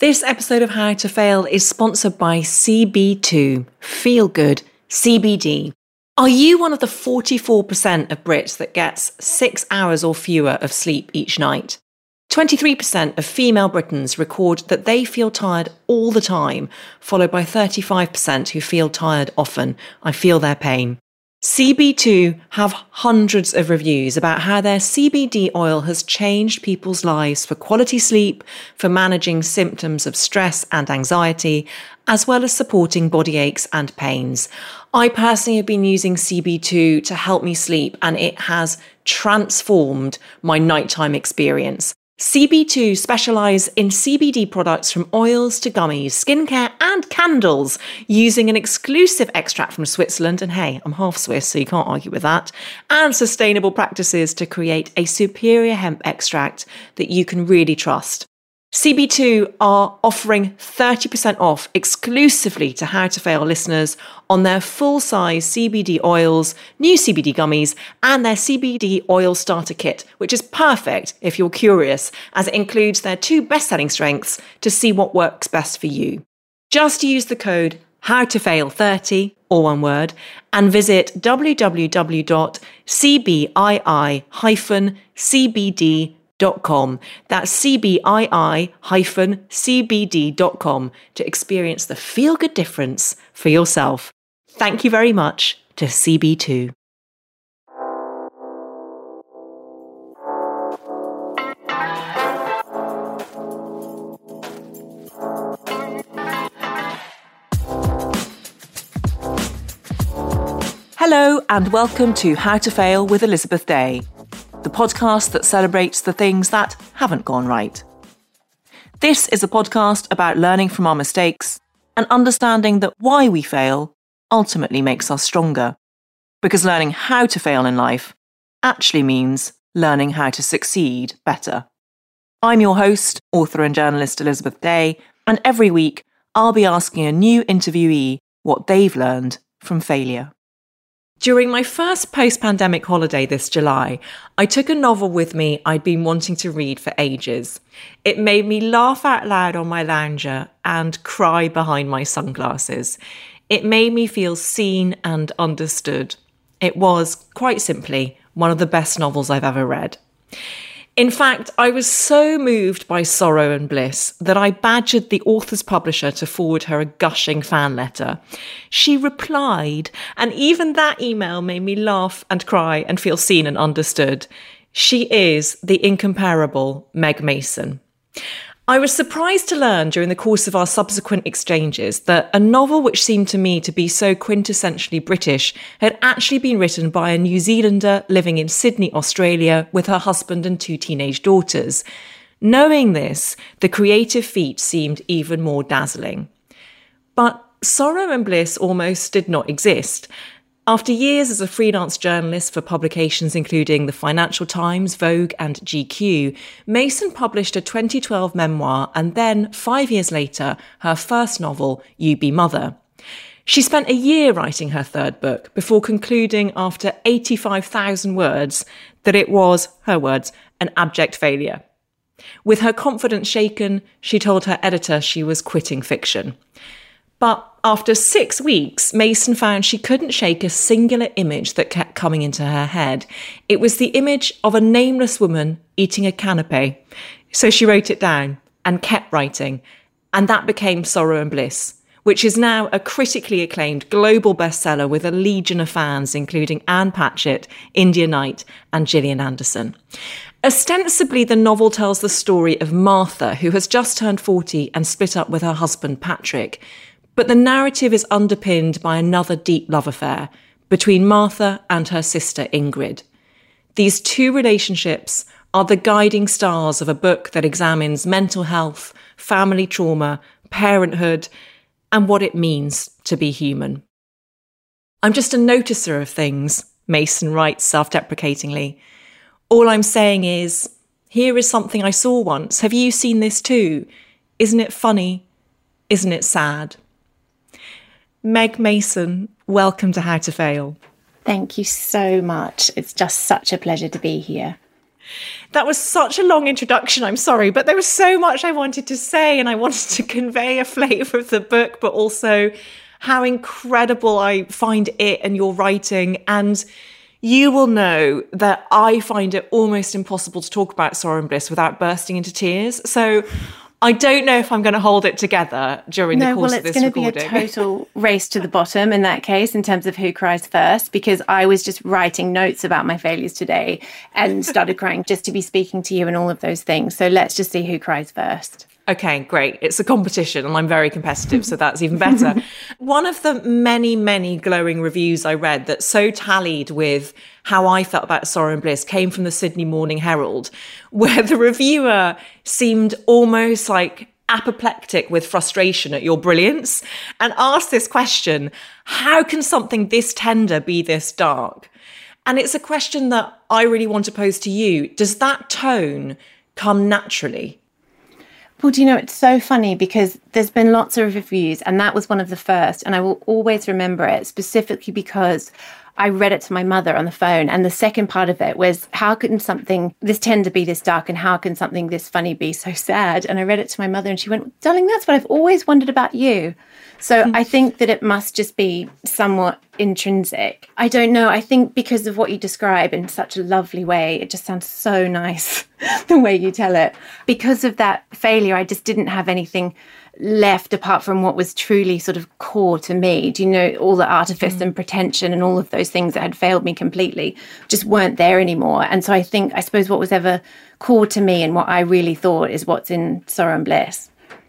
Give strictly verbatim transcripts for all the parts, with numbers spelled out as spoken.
This episode of How to Fail is sponsored by C B two, Feel Good C B D. Are you one of the forty-four percent of Brits that gets six hours or fewer of sleep each night? twenty-three percent of female Britons record that they feel tired all the time, followed by thirty-five percent who feel tired often. I feel their pain. C B two have hundreds of reviews about how their C B D oil has changed people's lives for quality sleep, for managing symptoms of stress and anxiety, as well as supporting body aches and pains. I personally have been using C B two to help me sleep, and it has transformed my nighttime experience. C B two specialise in C B D products from oils to gummies, skincare and candles, using an exclusive extract from Switzerland, and hey, I'm half Swiss, so you can't argue with that, and sustainable practices to create a superior hemp extract that you can really trust. C B two are offering thirty percent off exclusively to How to Fail listeners on their full-size C B D oils, new C B D gummies, and their C B D oil starter kit, which is perfect if you're curious, as it includes their two best-selling strengths to see what works best for you. Just use the code how to fail thirty, or one word, and visit w w w dot c b i i dash c b d dot com. That's C B I I dash C B D dot com to experience the feel-good difference for yourself. Thank you very much to C B two. Hello and welcome to How to Fail with Elizabeth Day, the podcast that celebrates the things that haven't gone right. This is a podcast about learning from our mistakes and understanding that why we fail ultimately makes us stronger. Because learning how to fail in life actually means learning how to succeed better. I'm your host, author and journalist Elizabeth Day, and every week I'll be asking a new interviewee what they've learned from failure. During my first post-pandemic holiday this July, I took a novel with me I'd been wanting to read for ages. It made me laugh out loud on my lounger and cry behind my sunglasses. It made me feel seen and understood. It was, quite simply, one of the best novels I've ever read. In fact, I was so moved by Sorrow and Bliss that I badgered the author's publisher to forward her a gushing fan letter. She replied, and even that email made me laugh and cry and feel seen and understood. She is the incomparable Meg Mason. I was surprised to learn during the course of our subsequent exchanges that a novel which seemed to me to be so quintessentially British had actually been written by a New Zealander living in Sydney, Australia, with her husband and two teenage daughters. Knowing this, the creative feat seemed even more dazzling. But Sorrow and Bliss almost did not exist. After years as a freelance journalist for publications including the Financial Times, Vogue and G Q, Mason published a twenty twelve memoir and then, five years later, her first novel, You Be Mother. She spent a year writing her third book before concluding after eighty-five thousand words that it was, her words, an abject failure. With her confidence shaken, she told her editor she was quitting fiction. But after six weeks, Mason found she couldn't shake a singular image that kept coming into her head. It was the image of a nameless woman eating a canapé. So she wrote it down and kept writing. And that became Sorrow and Bliss, which is now a critically acclaimed global bestseller with a legion of fans, including Anne Patchett, India Knight, and Gillian Anderson. Ostensibly, the novel tells the story of Martha, who has just turned forty and split up with her husband, Patrick. But the narrative is underpinned by another deep love affair between Martha and her sister Ingrid. These two relationships are the guiding stars of a book that examines mental health, family trauma, parenthood, and what it means to be human. I'm just a noticer of things, Mason writes self-deprecatingly. All I'm saying is, here is something I saw once. Have you seen this too? Isn't it funny? Isn't it sad? Meg Mason, welcome to How to Fail. Thank you so much. It's just such a pleasure to be here. That was such a long introduction, I'm sorry, but there was so much I wanted to say, and I wanted to convey a flavour of the book, but also how incredible I find it and your writing. And you will know that I find it almost impossible to talk about Sorrow and Bliss without bursting into tears. So I don't know if I'm going to hold it together during no, the course well, of this recording. recording. No, well, it's going to be a total race to the bottom in that case, in terms of who cries first, because I was just writing notes about my failures today and started crying just to be speaking to you and all of those things. So let's just see who cries first. Okay, great. It's a competition and I'm very competitive, so that's even better. One of the many, many glowing reviews I read that so tallied with how I felt about Sorrow and Bliss came from the Sydney Morning Herald, where the reviewer seemed almost like apoplectic with frustration at your brilliance and asked this question: how can something this tender be this dark? And it's a question that I really want to pose to you. Does that tone come naturally? Well, do you know, it's so funny because there's been lots of reviews and that was one of the first, and I will always remember it specifically because I read it to my mother on the phone, and the second part of it was, how can something this tender be this dark, and how can something this funny be so sad? And I read it to my mother and she went, darling, that's what I've always wondered about you. So I think that it must just be somewhat intrinsic. I don't know. I think because of what you describe in such a lovely way, it just sounds so nice the way you tell it. Because of that failure, I just didn't have anything left apart from what was truly sort of core to me. Do you know, all the artifice mm. and pretension and all of those things that had failed me completely just weren't there anymore. And so I think, I suppose what was ever core to me and what I really thought is what's in Sorrow and Bliss.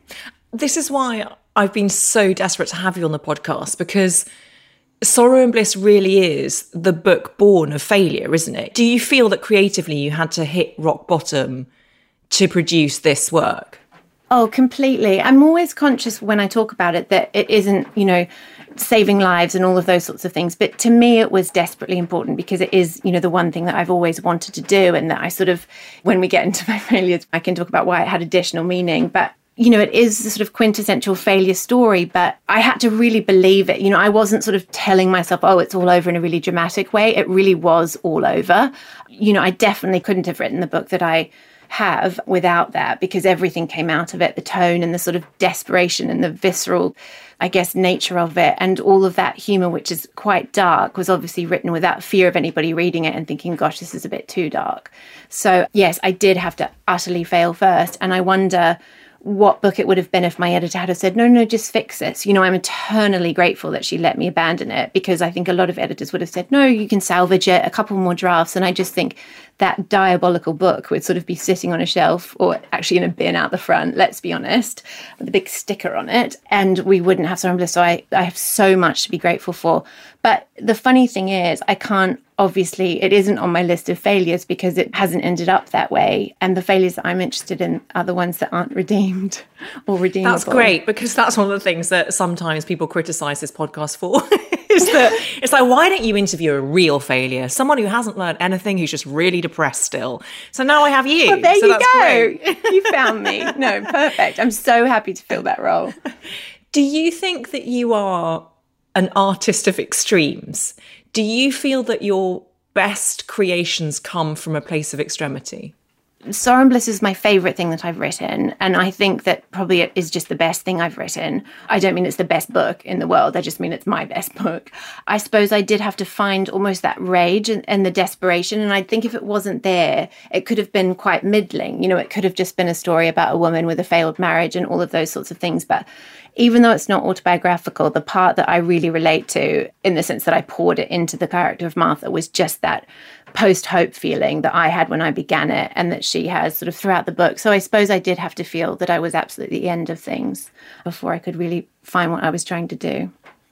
This is why I've been so desperate to have you on the podcast, because Sorrow and Bliss really is the book born of failure, isn't it? Do you feel that creatively you had to hit rock bottom to produce this work? Oh, completely. I'm always conscious when I talk about it that it isn't, you know, saving lives and all of those sorts of things. But to me, it was desperately important because it is, you know, the one thing that I've always wanted to do. And that I sort of, when we get into my failures, I can talk about why it had additional meaning. But you know, it is the sort of quintessential failure story, but I had to really believe it. You know, I wasn't sort of telling myself, oh, it's all over in a really dramatic way. It really was all over. You know, I definitely couldn't have written the book that I have without that, because everything came out of it, the tone and the sort of desperation and the visceral, I guess, nature of it. And all of that humour, which is quite dark, was obviously written without fear of anybody reading it and thinking, gosh, this is a bit too dark. So yes, I did have to utterly fail first. And I wonder what book it would have been if my editor had said, no, no, just fix this. You know, I'm eternally grateful that she let me abandon it, because I think a lot of editors would have said, no, you can salvage it, a couple more drafts. And I just think that diabolical book would sort of be sitting on a shelf, or actually in a bin out the front, let's be honest, with a big sticker on it. And we wouldn't have Sorrow and Bliss. So I, I have so much to be grateful for. But the funny thing is, I can't, obviously, it isn't on my list of failures because it hasn't ended up that way. And the failures that I'm interested in are the ones that aren't redeemed or redeemable. That's great, because that's one of the things that sometimes people criticise this podcast for. is that it's like, why don't you interview a real failure? Someone who hasn't learned anything, who's just really depressed still. So now I have you. Well, there so you that's go. Great. You found me. No, perfect. I'm so happy to fill that role. Do you think that you are an artist of extremes? Do you feel that your best creations come from a place of extremity? Sorrow and Bliss is my favourite thing that I've written, and I think that probably it is just the best thing I've written. I don't mean it's the best book in the world, I just mean it's my best book. I suppose I did have to find almost that rage and, and the desperation, and I think if it wasn't there, it could have been quite middling. You know, it could have just been a story about a woman with a failed marriage and all of those sorts of things. But even though it's not autobiographical, the part that I really relate to, in the sense that I poured it into the character of Martha, was just that post-hope feeling that I had when I began it and that she has sort of throughout the book. So I suppose I did have to feel that I was absolutely at the end of things before I could really find what I was trying to do.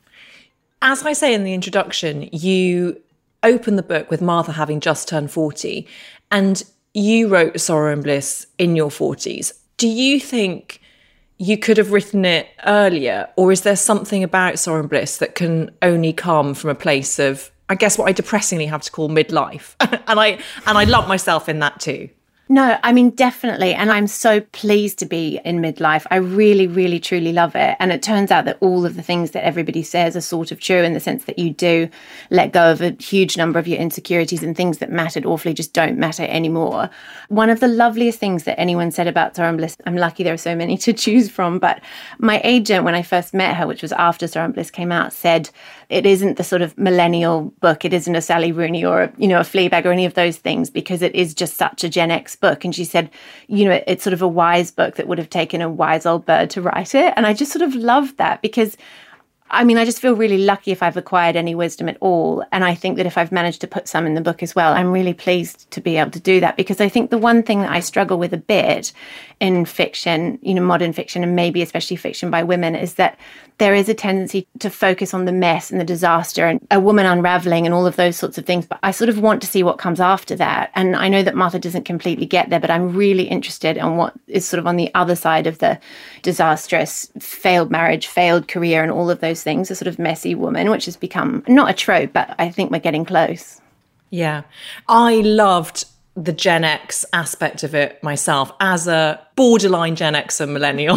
As I say in the introduction, you open the book with Martha having just turned forty, and you wrote Sorrow and Bliss in your forties. Do you think you could have written it earlier, or is there something about Sorrow and Bliss that can only come from a place of, I guess, what I depressingly have to call midlife? and I and I lump myself in that too. No, I mean, definitely. And I'm so pleased to be in midlife. I really, really, truly love it. And it turns out that all of the things that everybody says are sort of true, in the sense that you do let go of a huge number of your insecurities, and things that mattered awfully just don't matter anymore. One of the loveliest things that anyone said about Soren Bliss, I'm lucky there are so many to choose from, but my agent, when I first met her, which was after Soren Bliss came out, said it isn't the sort of millennial book. It isn't a Sally Rooney or, a, you know, a Fleabag or any of those things, because it is just such a Gen X book. And she said, you know, it's sort of a wise book that would have taken a wise old bird to write it. And I just sort of loved that, because I mean, I just feel really lucky if I've acquired any wisdom at all. And I think that if I've managed to put some in the book as well, I'm really pleased to be able to do that, because I think the one thing that I struggle with a bit in fiction, you know, modern fiction, and maybe especially fiction by women, is that there is a tendency to focus on the mess and the disaster and a woman unraveling and all of those sorts of things. But I sort of want to see what comes after that. And I know that Martha doesn't completely get there, but I'm really interested in what is sort of on the other side of the disastrous, failed marriage, failed career, and all of those things, a sort of messy woman, which has become not a trope, but I think we're getting close. Yeah. I loved the Gen X aspect of it myself as a borderline Gen X and millennial.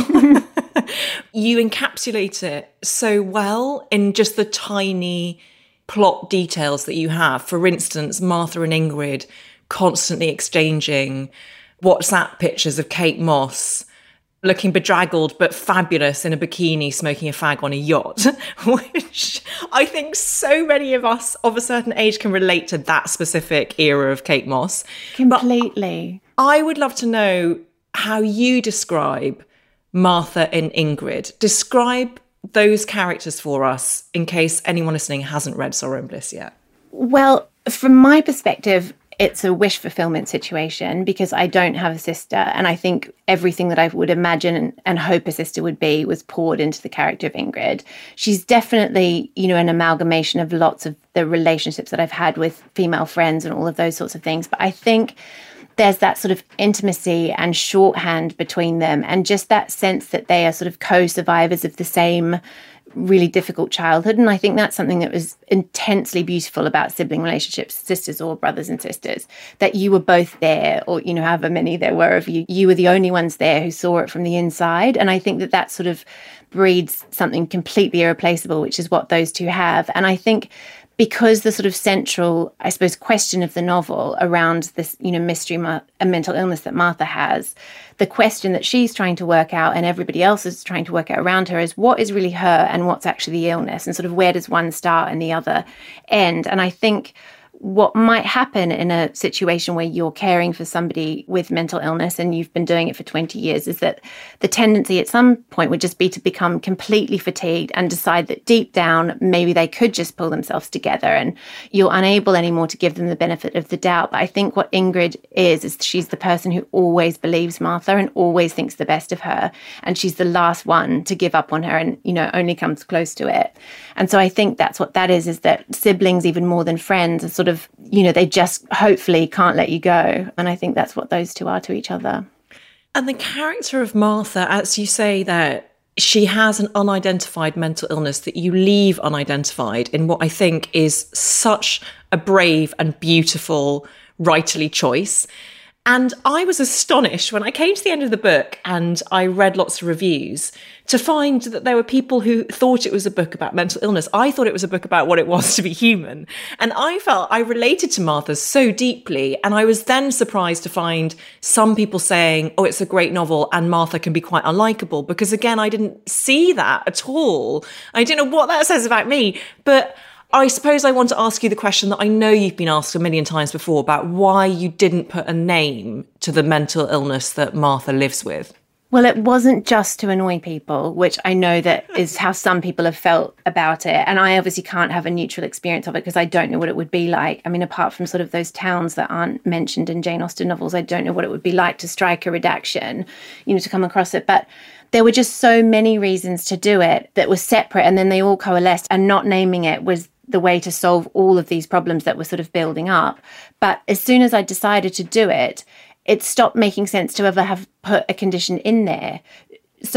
You encapsulate it so well in just the tiny plot details that you have. For instance, Martha and Ingrid constantly exchanging WhatsApp pictures of Kate Moss looking bedraggled but fabulous in a bikini smoking a fag on a yacht, which I think so many of us of a certain age can relate to that specific era of Kate Moss. Completely. But I would love to know how you describe Martha and Ingrid. Describe those characters for us, in case anyone listening hasn't read Soren Bliss yet. Well, from my perspective, it's a wish fulfillment situation, because I don't have a sister. And I think everything that I would imagine and, and hope a sister would be was poured into the character of Ingrid. She's definitely, you know, an amalgamation of lots of the relationships that I've had with female friends and all of those sorts of things. But I think there's that sort of intimacy and shorthand between them, and just that sense that they are sort of co-survivors of the same really difficult childhood. And I think that's something that was intensely beautiful about sibling relationships, sisters or brothers and sisters, that you were both there, or, you know, however many there were of you, you were the only ones there who saw it from the inside. And I think that that sort of breeds something completely irreplaceable, which is what those two have. And I think because the sort of central, I suppose, question of the novel around this, you know, mystery, a mental illness that Martha has, the question that she's trying to work out and everybody else is trying to work out around her is what is really her and what's actually the illness, and sort of where does one start and the other end. And I think what might happen in a situation where you're caring for somebody with mental illness and you've been doing it for twenty years is that the tendency at some point would just be to become completely fatigued and decide that deep down, maybe they could just pull themselves together and you're unable anymore to give them the benefit of the doubt. But I think what Ingrid is, is she's the person who always believes Martha and always thinks the best of her. And she's the last one to give up on her and, you know, only comes close to it. And so I think that's what that is, is that siblings, even more than friends, are sort of, you know, they just hopefully can't let you go. And I think that's what those two are to each other. And the character of Martha, as you say there, she has an unidentified mental illness that you leave unidentified in what I think is such a brave and beautiful writerly choice. And I was astonished when I came to the end of the book and I read lots of reviews to find that there were people who thought it was a book about mental illness. I thought it was a book about what it was to be human. And I felt I related to Martha so deeply. And I was then surprised to find some people saying, oh, it's a great novel and Martha can be quite unlikable. Because again, I didn't see that at all. I don't know what that says about me, but I suppose I want to ask you the question that I know you've been asked a million times before about why you didn't put a name to the mental illness that Martha lives with. Well, it wasn't just to annoy people, which I know that is how some people have felt about it. And I obviously can't have a neutral experience of it because I don't know what it would be like. I mean, apart from sort of those towns that aren't mentioned in Jane Austen novels, I don't know what it would be like to strike a redaction, you know, to come across it. But there were just so many reasons to do it that were separate, and then they all coalesced, and not naming it was the way to solve all of these problems that were sort of building up. But as soon as I decided to do it, it stopped making sense to ever have put a condition in there. So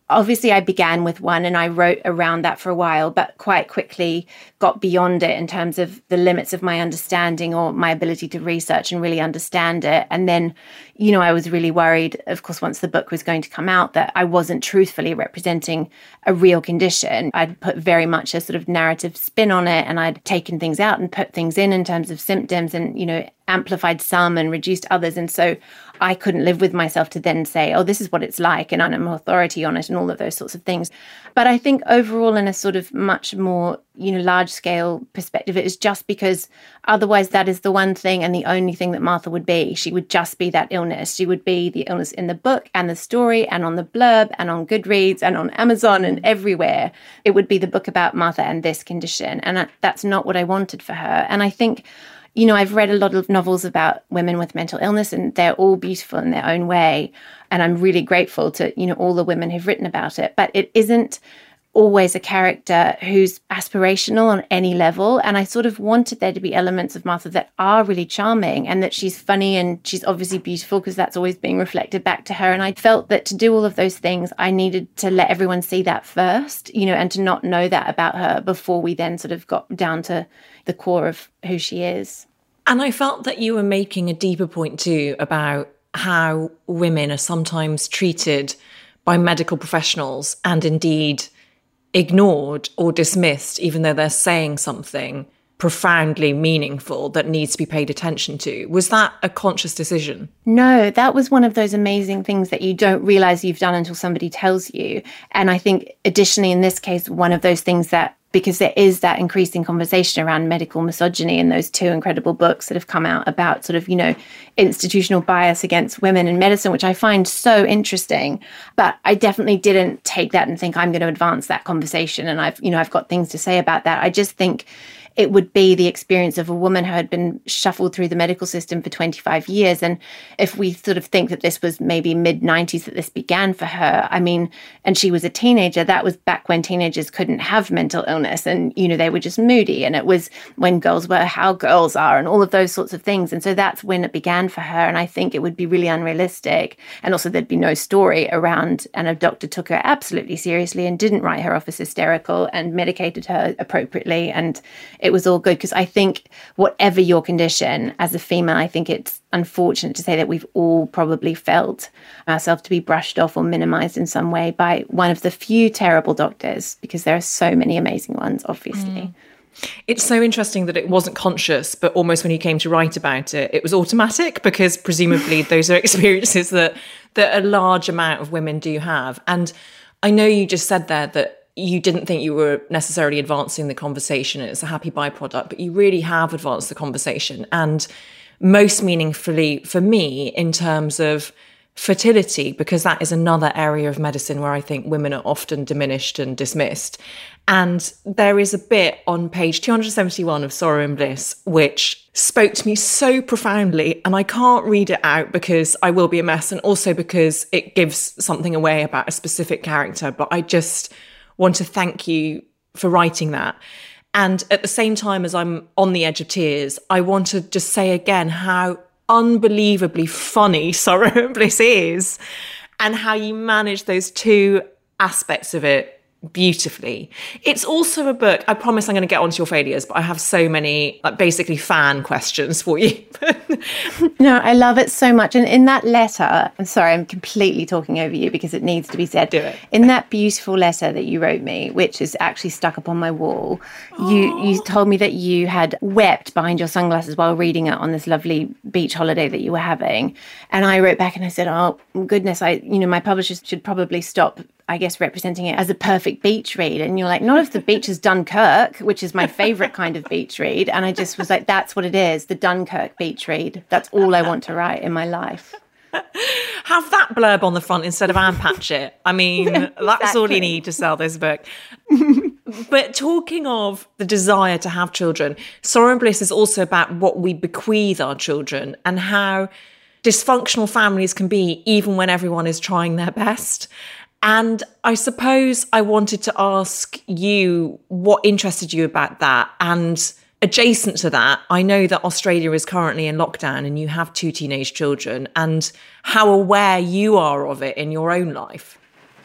obviously I began with one and I wrote around that for a while, but quite quickly got beyond it in terms of the limits of my understanding or my ability to research and really understand it. And then, you know, I was really worried, of course, once the book was going to come out, that I wasn't truthfully representing a real condition. I'd put very much a sort of narrative spin on it, and I'd taken things out and put things in in terms of symptoms and, you know, amplified some and reduced others. And so I couldn't live with myself to then say, oh, this is what it's like, and I'm an authority on it and all of those sorts of things. But I think overall, in a sort of much more, you know, large scale perspective, it is just because otherwise that is the one thing and the only thing that Martha would be. She would just be that illness. She would be the illness in the book and the story and on the blurb and on Goodreads and on Amazon and everywhere. It would be the book about Martha and this condition. And that's not what I wanted for her. And I think, you know, I've read a lot of novels about women with mental illness, and they're all beautiful in their own way. And I'm really grateful to, you know, all the women who've written about it. But it isn't always a character who's aspirational on any level. And I sort of wanted there to be elements of Martha that are really charming, and that she's funny and she's obviously beautiful, because that's always being reflected back to her. And I felt that to do all of those things, I needed to let everyone see that first, you know, and to not know that about her before we then sort of got down to the core of who she is. And I felt that you were making a deeper point too about how women are sometimes treated by medical professionals and indeed ignored or dismissed, even though they're saying something profoundly meaningful that needs to be paid attention to. Was that a conscious decision? No, that was one of those amazing things that you don't realize you've done until somebody tells you. And I think additionally, in this case, one of those things that, because there is that increasing conversation around medical misogyny in those two incredible books that have come out about sort of, you know, institutional bias against women in medicine, which I find so interesting. But I definitely didn't take that and think I'm going to advance that conversation. And I've, you know, I've got things to say about that. I just think it would be the experience of a woman who had been shuffled through the medical system for twenty-five years. And if we sort of think that this was maybe mid nineties that this began for her, I mean, and she was a teenager, that was back when teenagers couldn't have mental illness and, you know, they were just moody. And it was when girls were how girls are and all of those sorts of things. And so that's when it began for her. And I think it would be really unrealistic. And also there'd be no story around, and a doctor took her absolutely seriously and didn't write her off as hysterical and medicated her appropriately. And it was all good, because I think whatever your condition as a female, I think it's unfortunate to say that we've all probably felt ourselves to be brushed off or minimized in some way by one of the few terrible doctors, because there are so many amazing ones, obviously. Mm. It's so interesting that it wasn't conscious, but almost when you came to write about it, it was automatic, because presumably those are experiences that, that a large amount of women do have. And I know you just said there that you didn't think you were necessarily advancing the conversation. It's a happy byproduct, but you really have advanced the conversation. And most meaningfully for me in terms of fertility, because that is another area of medicine where I think women are often diminished and dismissed. And there is a bit on page two hundred seventy-one of Sorrow and Bliss, which spoke to me so profoundly. And I can't read it out because I will be a mess, and also because it gives something away about a specific character. But I just want to thank you for writing that. And at the same time as I'm on the edge of tears, I want to just say again how unbelievably funny Sorrow and Bliss is, and how you manage those two aspects of it beautifully. It's also a book, I promise I'm going to get onto your failures, but I have so many like basically fan questions for you. No, I love it so much. And in that letter, I'm sorry, I'm completely talking over you because it needs to be said. Do it. In that beautiful letter that you wrote me, which is actually stuck up on my wall, you you told me that you had wept behind your sunglasses while reading it on this lovely beach holiday that you were having. And I wrote back and I said, oh goodness, I you know, my publishers should probably stop, I guess, representing it as a perfect beach read. And you're like, not if the beach is Dunkirk, which is my favorite kind of beach read. And I just was like, that's what it is, the Dunkirk beach read. That's all I want to write in my life. Have that blurb on the front instead of Anne Patchett. I mean, yeah, exactly. That's all you need to sell this book. But talking of the desire to have children, Sorrow and Bliss is also about what we bequeath our children and how dysfunctional families can be even when everyone is trying their best. And I suppose I wanted to ask you what interested you about that. And adjacent to that, I know that Australia is currently in lockdown and you have two teenage children, and how aware you are of it in your own life.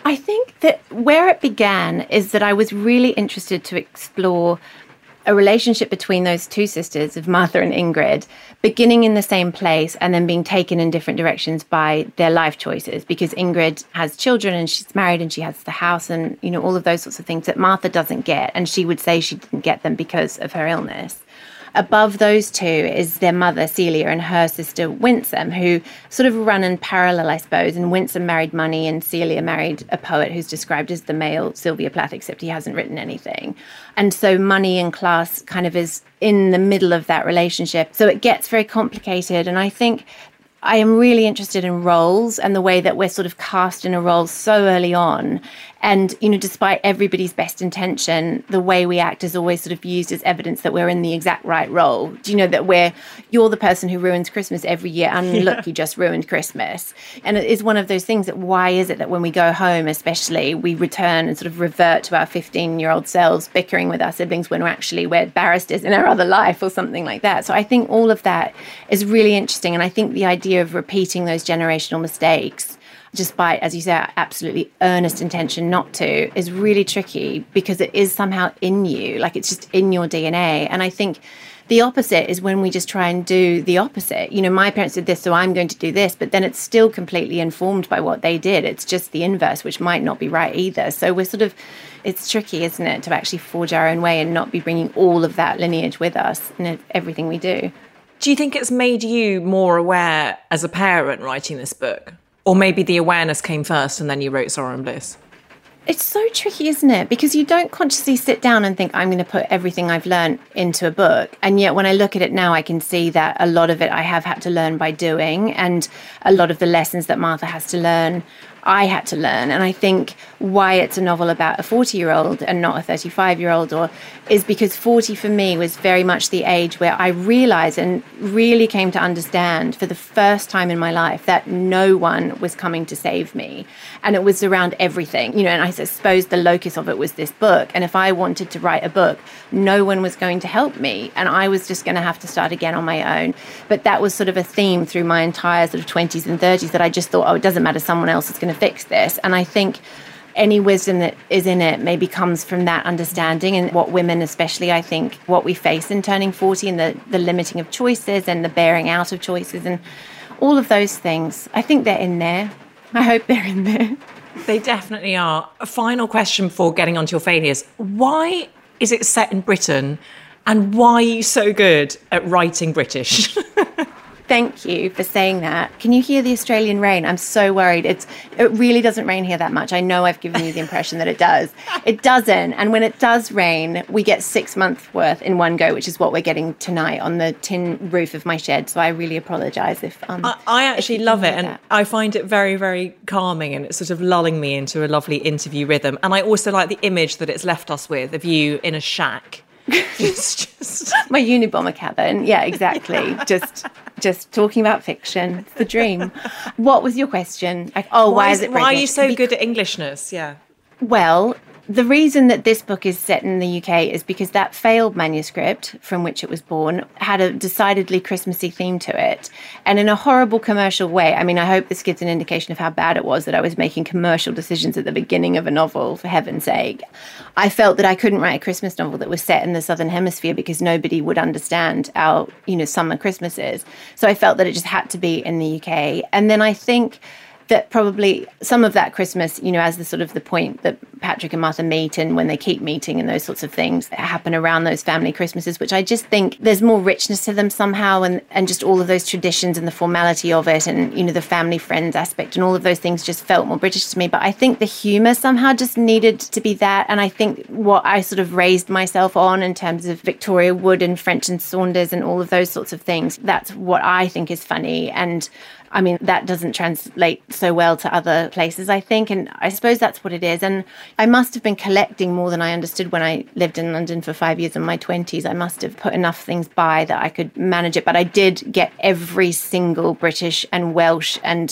I think that where it began is that I was really interested to explore a relationship between those two sisters of Martha and Ingrid, beginning in the same place and then being taken in different directions by their life choices, because Ingrid has children and she's married and she has the house and, you know, all of those sorts of things that Martha doesn't get. And she would say she didn't get them because of her illness. Above those two is their mother, Celia, and her sister, Winsome, who sort of run in parallel, I suppose. And Winsome married money and Celia married a poet who's described as the male Sylvia Plath, except he hasn't written anything. And so money and class kind of is in the middle of that relationship. So it gets very complicated. And I think I am really interested in roles and the way that we're sort of cast in a role so early on. And, you know, despite everybody's best intention, the way we act is always sort of used as evidence that we're in the exact right role. Do you know that we're, you're the person who ruins Christmas every year and yeah. look, you just ruined Christmas. And it is one of those things that why is it that when we go home, especially, we return and sort of revert to our fifteen-year-old selves bickering with our siblings when we're actually, we're barristers in our other life or something like that. So I think all of that is really interesting. And I think the idea of repeating those generational mistakes, despite, as you say, absolutely earnest intention not to, is really tricky because it is somehow in you, like it's just in your D N A. And I think the opposite is when we just try and do the opposite. You know, my parents did this, so I'm going to do this, but then it's still completely informed by what they did. It's just the inverse, which might not be right either. So we're sort of, it's tricky, isn't it, to actually forge our own way and not be bringing all of that lineage with us in everything we do. Do you think it's made you more aware as a parent writing this book? Or maybe the awareness came first and then you wrote Sorrow and Bliss? It's so tricky, isn't it? Because you don't consciously sit down and think, I'm going to put everything I've learned into a book. And yet when I look at it now, I can see that a lot of it I have had to learn by doing. And a lot of the lessons that Martha has to learn, I had to learn. And I think why it's a novel about a forty-year-old and not a thirty-five-year-old or is because forty for me was very much the age where I realized and really came to understand for the first time in my life that no one was coming to save me. And it was around everything, you know, and I suppose the locus of it was this book. And if I wanted to write a book, no one was going to help me. And I was just going to have to start again on my own. But that was sort of a theme through my entire sort of twenties and thirties that I just thought, oh, it doesn't matter, someone else is going to fix this. And I think any wisdom that is in it maybe comes from that understanding and what women, especially, I think, what we face in turning forty and the, the limiting of choices and the bearing out of choices and all of those things. I think they're in there. I hope they're in there. They definitely are. A final question before getting onto your failures. Why is it set in Britain and why are you so good at writing British? Thank you for saying that. Can you hear the Australian rain? I'm so worried. It's it really doesn't rain here that much. I know I've given you the impression that it does. It doesn't. And when it does rain, we get six months worth in one go, which is what we're getting tonight on the tin roof of my shed. So I really apologise if um. I, I actually love it, and that. I find it very, very calming, and it's sort of lulling me into a lovely interview rhythm. And I also like the image that it's left us with of you in a shack. It's just my Unabomber cabin. Yeah, exactly. yeah. Just just talking about fiction. It's the dream. What was your question? Like, oh, why, why is it British? Why are you so good at Englishness? Yeah. Well, the reason that this book is set in the U K is because that failed manuscript from which it was born had a decidedly Christmassy theme to it. And in a horrible commercial way, I mean, I hope this gives an indication of how bad it was that I was making commercial decisions at the beginning of a novel, for heaven's sake. I felt that I couldn't write a Christmas novel that was set in the Southern Hemisphere because nobody would understand our, you know, summer Christmases. So I felt that it just had to be in the U K. And then I think that probably some of that Christmas, you know, as the sort of the point that Patrick and Martha meet and when they keep meeting and those sorts of things that happen around those family Christmases, which I just think there's more richness to them somehow, and, and just all of those traditions and the formality of it and, you know, the family friends aspect and all of those things just felt more British to me. But I think the humour somehow just needed to be that. And I think what I sort of raised myself on in terms of Victoria Wood and French and Saunders and all of those sorts of things, that's what I think is funny. And I mean, that doesn't translate so well to other places, I think. And I suppose that's what it is. And I must have been collecting more than I understood when I lived in London for five years in my twenties. I must have put enough things by that I could manage it. But I did get every single British and Welsh and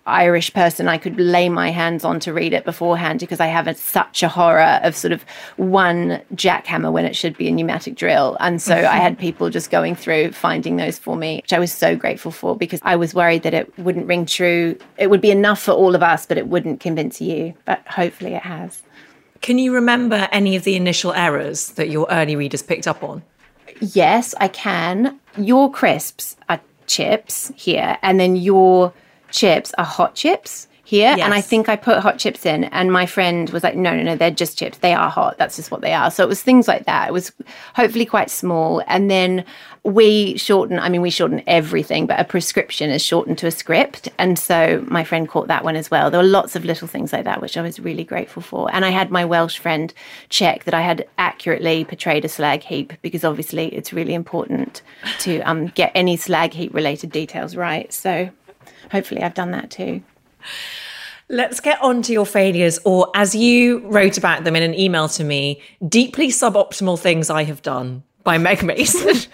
Irish person I could lay my hands on to read it beforehand, because I have a, such a horror of sort of one jackhammer when it should be a pneumatic drill. And so I had people just going through finding those for me, which I was so grateful for, because I was worried that it wouldn't ring true. It would be enough for all of us, but it wouldn't convince you. But hopefully it has. Can you remember any of the initial errors that your early readers picked up on? Yes, I can. Your crisps are chips here, and then your chips are hot chips here. Yes. And I think I put hot chips in, and my friend was like, no, no, no, they're just chips. They are hot. That's just what they are. So it was things like that. It was hopefully quite small. And then we shorten, I mean, we shorten everything, but a prescription is shortened to a script. And so my friend caught that one as well. There were lots of little things like that, which I was really grateful for. And I had my Welsh friend check that I had accurately portrayed a slag heap, because obviously it's really important to um, get any slag heap related details right. So hopefully I've done that too. Let's get on to your failures, or as you wrote about them in an email to me, deeply suboptimal things I have done, by Meg Mason.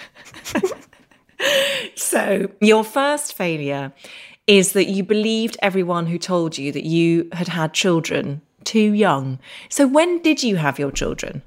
So your first failure is that you believed everyone who told you that you had had children too young. So when did you have your children?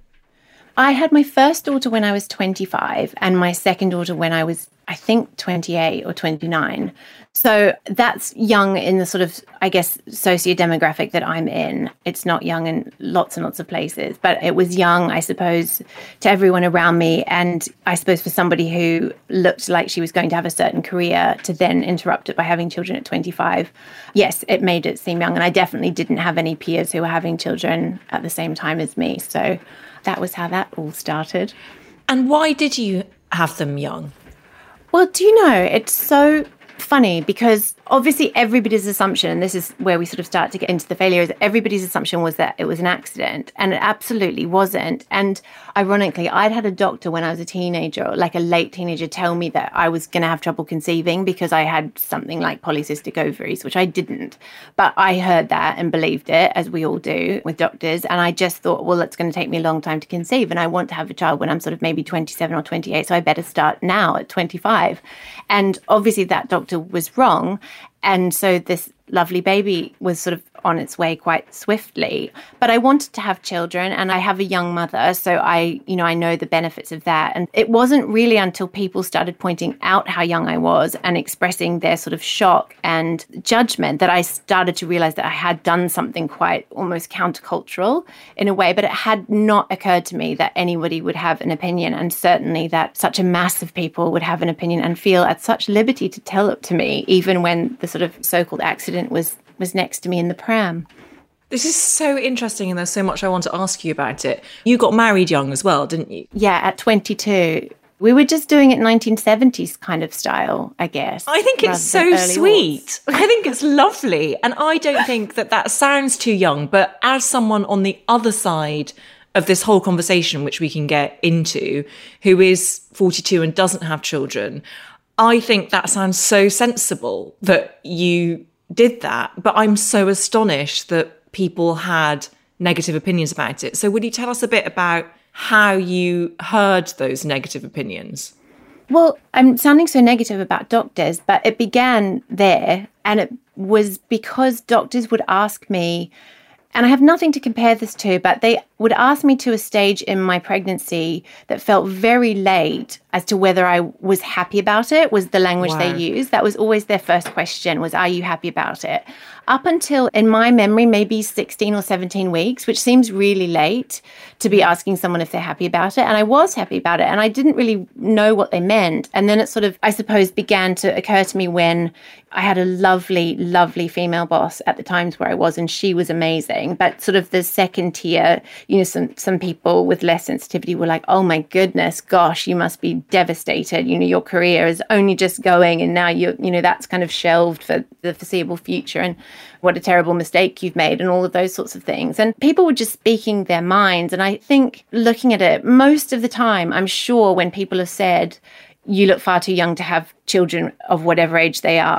I had my first daughter when I was twenty-five, and my second daughter when I was, I think, twenty-eight or twenty-nine. So that's young in the sort of, I guess, socio-demographic that I'm in. It's not young in lots and lots of places, but it was young, I suppose, to everyone around me. And I suppose for somebody who looked like she was going to have a certain career, to then interrupt it by having children at twenty-five, yes, it made it seem young. And I definitely didn't have any peers who were having children at the same time as me. So that was how that all started. And why did you have them young? Well, do you know, it's so funny, because obviously everybody's assumption, and this is where we sort of start to get into the failures, everybody's assumption was that it was an accident, and it absolutely wasn't. And ironically, I'd had a doctor when I was a teenager, like a late teenager, tell me that I was going to have trouble conceiving because I had something like polycystic ovaries, which I didn't. But I heard that and believed it, as we all do with doctors. And I just thought, well, it's going to take me a long time to conceive, and I want to have a child when I'm sort of maybe twenty-seven or twenty-eight, so I better start now at twenty-five. And obviously that doctor was wrong. And so this lovely baby was sort of on its way quite swiftly. But I wanted to have children, and I have a young mother, so I, you know, I know the benefits of that. And it wasn't really until people started pointing out how young I was and expressing their sort of shock and judgment that I started to realize that I had done something quite almost countercultural in a way. But it had not occurred to me that anybody would have an opinion, and certainly that such a mass of people would have an opinion and feel at such liberty to tell it to me, even when the sort of so-called accident was was next to me in the pram. This is so interesting, and there's so much I want to ask you about it. You got married young as well, didn't you? Yeah, at twenty-two. We were just doing it nineteen seventies kind of style, I guess. I think it's so sweet. I think it's lovely. And I don't think that that sounds too young, but as someone on the other side of this whole conversation, which we can get into, who is forty-two and doesn't have children, I think that sounds so sensible that you did that. But I'm so astonished that people had negative opinions about it. So would you tell us a bit about how you heard those negative opinions? Well, I'm sounding so negative about doctors, but it began there, and it was because doctors would ask me, and I have nothing to compare this to, but they would ask me to a stage in my pregnancy that felt very late as to whether I was happy about it, was the language Wow. they used. That was always their first question, was, are you happy about it? Up until, in my memory, maybe sixteen or seventeen weeks, which seems really late to be asking someone if they're happy about it. And I was happy about it, and I didn't really know what they meant. And then it sort of, I suppose, began to occur to me when I had a lovely, lovely female boss at the times where I was, and she was amazing. But sort of the second tier, you know, some, some people with less sensitivity were like, oh my goodness, gosh, you must be devastated. You know, your career is only just going, and now you, you know, that's kind of shelved for the foreseeable future. And what a terrible mistake you've made, and all of those sorts of things. And people were just speaking their minds. And I think looking at it, most of the time, I'm sure when people have said, you look far too young to have children of whatever age they are,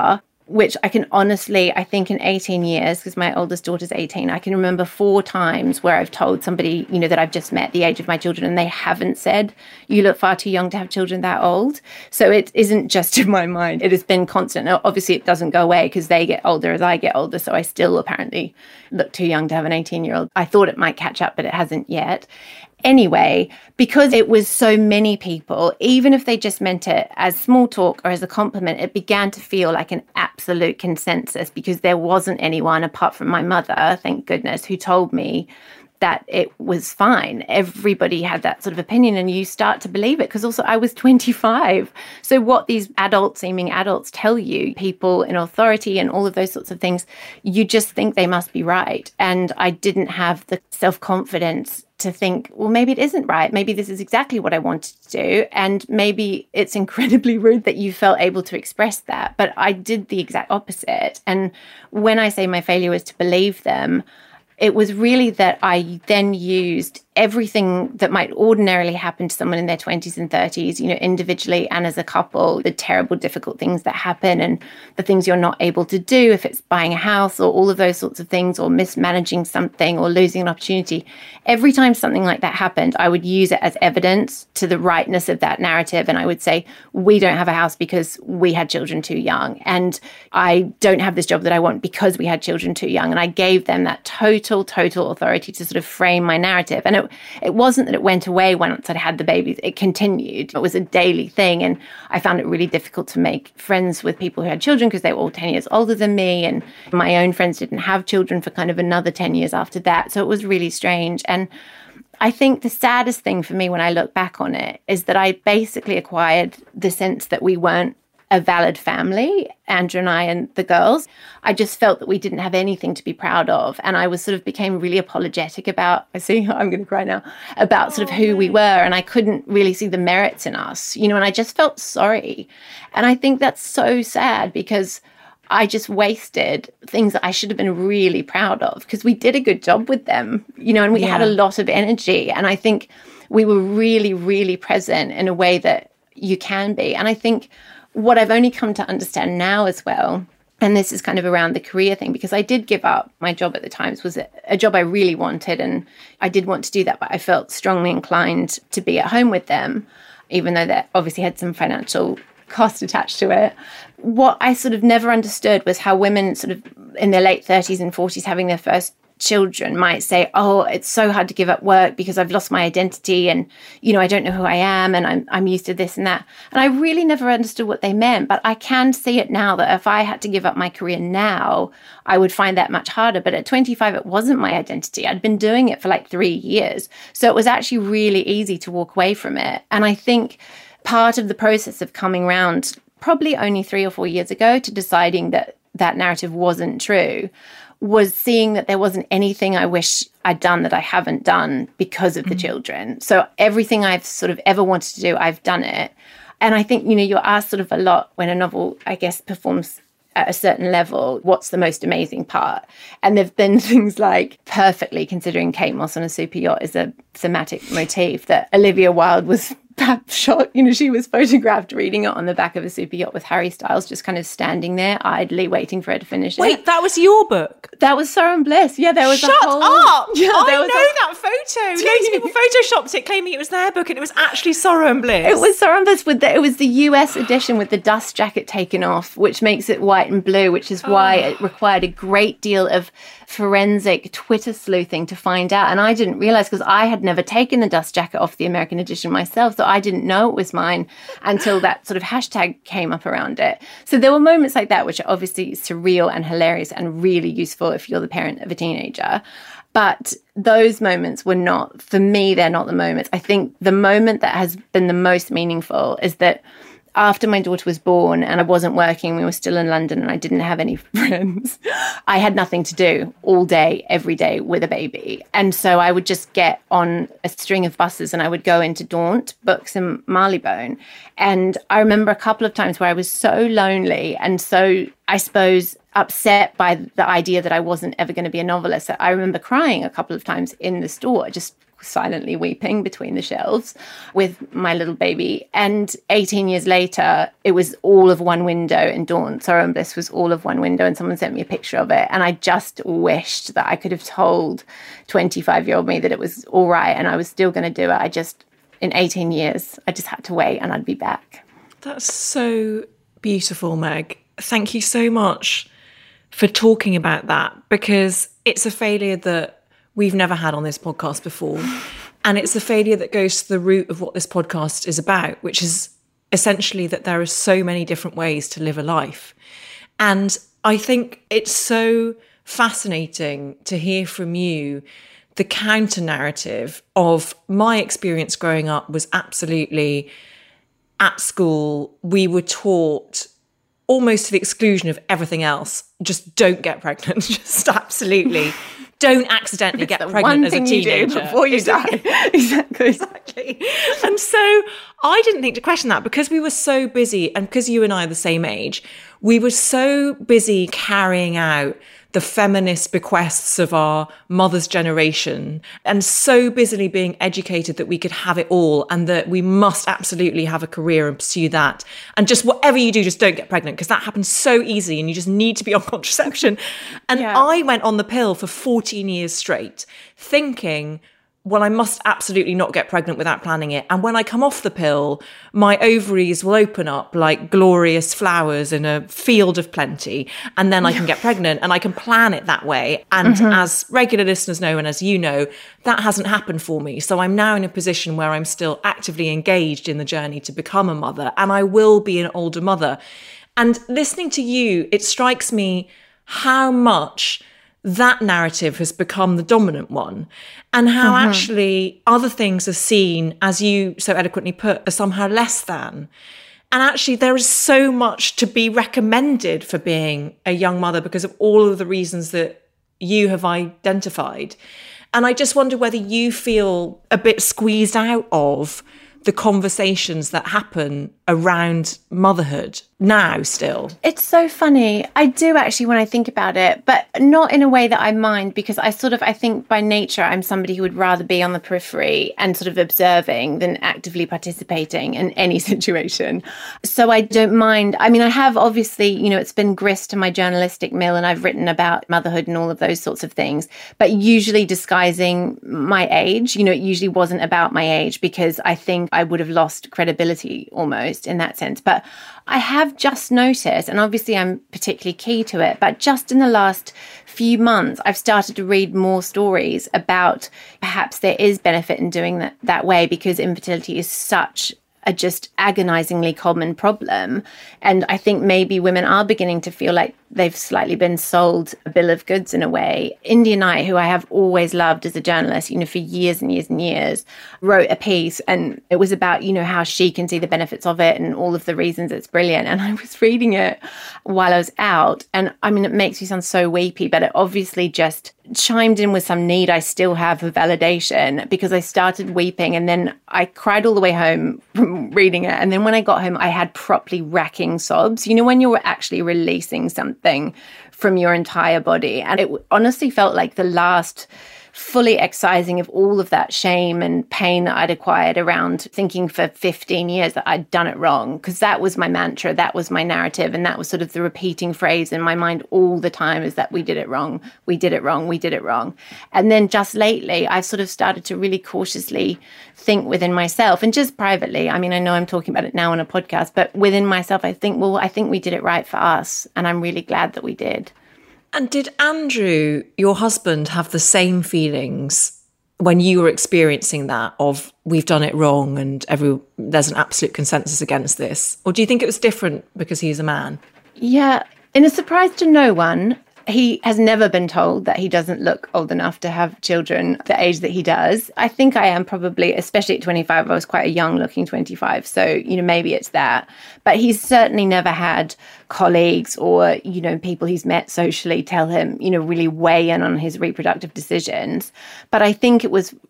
which I can honestly, I think in eighteen years, because my oldest daughter's eighteen, I can remember four times where I've told somebody, you know, that I've just met the age of my children, and they haven't said, you look far too young to have children that old. So it isn't just in my mind. It has been constant. Now, obviously, it doesn't go away because they get older as I get older. So I still apparently look too young to have an eighteen-year-old. I thought it might catch up, but it hasn't yet. Anyway, because it was so many people, even if they just meant it as small talk or as a compliment, it began to feel like an absolute consensus, because there wasn't anyone apart from my mother, thank goodness, who told me that it was fine. Everybody had that sort of opinion, and you start to believe it, because also I was twenty-five. So what these adult seeming adults tell you, people in authority and all of those sorts of things, you just think they must be right. And I didn't have the self-confidence to think, well, maybe it isn't right. Maybe this is exactly what I wanted to do. And maybe it's incredibly rude that you felt able to express that. But I did the exact opposite. And when I say my failure was to believe them, it was really that I then used everything that might ordinarily happen to someone in their twenties and thirties, you know, individually and as a couple, the terrible, difficult things that happen and the things you're not able to do, if it's buying a house or all of those sorts of things, or mismanaging something or losing an opportunity. Every time something like that happened, I would use it as evidence to the rightness of that narrative. And I would say, we don't have a house because we had children too young. And I don't have this job that I want because we had children too young. And I gave them that total, total authority to sort of frame my narrative. And it It wasn't that it went away once I'd had the babies. It continued. It was a daily thing. And I found it really difficult to make friends with people who had children because they were all ten years older than me. And my own friends didn't have children for kind of another ten years after that. So it was really strange. And I think the saddest thing for me when I look back on it is that I basically acquired the sense that we weren't a valid family, Andrew and I and the girls. I just felt that we didn't have anything to be proud of. And I was sort of became really apologetic about, I see, I'm going to cry now, about sort of who we were. And I couldn't really see the merits in us, you know, and I just felt sorry. And I think that's so sad, because I just wasted things that I should have been really proud of, because we did a good job with them, you know, and we yeah. had a lot of energy. And I think we were really, really present in a way that you can be. And I think what I've only come to understand now as well, and this is kind of around the career thing, because I did give up my job at the Times, was a, a job I really wanted, and I did want to do that, but I felt strongly inclined to be at home with them, even though that obviously had some financial cost attached to it. What I sort of never understood was how women sort of in their late thirties and forties having their first children might say, oh, it's so hard to give up work because I've lost my identity and, you know, I don't know who I am and I'm I'm used to this and that. And I really never understood what they meant, but I can see it now that if I had to give up my career now, I would find that much harder. But at twenty-five, it wasn't my identity. I'd been doing it for like three years. So it was actually really easy to walk away from it. And I think part of the process of coming around probably only three or four years ago to deciding that that narrative wasn't true was seeing that there wasn't anything I wish I'd done that I haven't done because of the mm. children. So everything I've sort of ever wanted to do, I've done it. And I think, you know, you're asked sort of a lot when a novel, I guess, performs at a certain level, what's the most amazing part? And there've been things like perfectly considering Kate Moss on a super yacht is a thematic motif that Olivia Wilde was shot, you know, she was photographed reading it on the back of a super yacht with Harry Styles just kind of standing there idly waiting for her to finish Wait, it. Wait, that was your book? That was Soren Bliss. Yeah, there was Shut a whole... up! Yeah, I there know was a... that photo. Loads of people photoshopped it claiming it was their book and it was actually Soren Bliss. It was Soren Bliss with the, it was the U S edition with the dust jacket taken off, which makes it white and blue, which is why oh. it required a great deal of forensic Twitter sleuthing to find out. And I didn't realize because I had never taken the dust jacket off the American edition myself, so I didn't know it was mine until that sort of hashtag came up around it. So there were moments like that, which are obviously surreal and hilarious and really useful if you're the parent of a teenager. But those moments were not, for me, they're not the moments. I think the moment that has been the most meaningful is that after my daughter was born and I wasn't working, we were still in London and I didn't have any friends, I had nothing to do all day, every day with a baby. And so I would just get on a string of buses and I would go into Daunt Books in Marylebone. And I remember a couple of times where I was so lonely and so I suppose, upset by the idea that I wasn't ever going to be a novelist. I remember crying a couple of times in the store, just silently weeping between the shelves with my little baby. And eighteen years later, it was all of one window in Dawn. Sorrow and Bliss was all of one window, and someone sent me a picture of it. And I just wished that I could have told twenty-five-year-old me that it was all right and I was still going to do it. I just, in eighteen years, I just had to wait and I'd be back. That's so beautiful, Meg. Thank you so much for talking about that, because it's a failure that we've never had on this podcast before. And it's a failure that goes to the root of what this podcast is about, which is essentially that there are so many different ways to live a life. And I think it's so fascinating to hear from you the counter narrative of my experience growing up was absolutely at school. We were taught almost to the exclusion of everything else. Just don't get pregnant. Just absolutely don't accidentally it's get the pregnant one as a thing teenager you do before you die. Exactly. Exactly. And so I didn't think to question that, because we were so busy, and because you and I are the same age, we were so busy carrying out the feminist bequests of our mother's generation, and so busily being educated that we could have it all, and that we must absolutely have a career and pursue that. And just whatever you do, just don't get pregnant, because that happens so easily and you just need to be on contraception. And yeah. I went on the pill for fourteen years straight, thinking, well, I must absolutely not get pregnant without planning it. And when I come off the pill, my ovaries will open up like glorious flowers in a field of plenty. And then I can get pregnant and I can plan it that way. And mm-hmm. as regular listeners know, and as you know, that hasn't happened for me. So I'm now in a position where I'm still actively engaged in the journey to become a mother. And I will be an older mother. And listening to you, it strikes me how much that narrative has become the dominant one, and how mm-hmm. actually other things are seen, as you so eloquently put, as somehow less than. And actually there is so much to be recommended for being a young mother because of all of the reasons that you have identified. And I just wonder whether you feel a bit squeezed out of the conversations that happen around motherhood now still. It's so funny. I do actually when I think about it, but not in a way that I mind, because I sort of, I think by nature, I'm somebody who would rather be on the periphery and sort of observing than actively participating in any situation. So I don't mind. I mean, I have obviously, you know, it's been grist to my journalistic mill, and I've written about motherhood and all of those sorts of things, but usually disguising my age. You know, it usually wasn't about my age, because I think I would have lost credibility almost in that sense. But I have just noticed, and obviously I'm particularly key to it, but just in the last few months, I've started to read more stories about perhaps there is benefit in doing that that way, because infertility is such a just agonizingly common problem. And I think maybe women are beginning to feel like they've slightly been sold a bill of goods in a way. India Knight, who I have always loved as a journalist, you know, for years and years and years, wrote a piece, and it was about, you know, how she can see the benefits of it and all of the reasons it's brilliant. And I was reading it while I was out. And I mean, it makes me sound so weepy, but it obviously just chimed in with some need I still have for validation, because I started weeping and then I cried all the way home from reading it. And then when I got home, I had properly racking sobs. You know, when you're actually releasing something from your entire body. And it honestly felt like the last fully excising of all of that shame and pain that I'd acquired around thinking for fifteen years that I'd done it wrong, because that was my mantra, that was my narrative, and that was sort of the repeating phrase in my mind all the time, is that we did it wrong, we did it wrong, we did it wrong. And then just lately, I've sort of started to really cautiously think within myself, and just privately, I mean, I know I'm talking about it now on a podcast, but within myself, I think, well, I think we did it right for us, and I'm really glad that we did. And did Andrew, your husband, have the same feelings when you were experiencing that of we've done it wrong and every there's an absolute consensus against this? Or do you think it was different because he's a man? Yeah, in a surprise to no one, he has never been told that he doesn't look old enough to have children at the age that he does. I think I am probably, especially at twenty-five, I was quite a young looking twenty-five. So, you know, maybe it's that. But he's certainly never had colleagues or, you know, people he's met socially tell him, you know, really weigh in on his reproductive decisions. But I think it was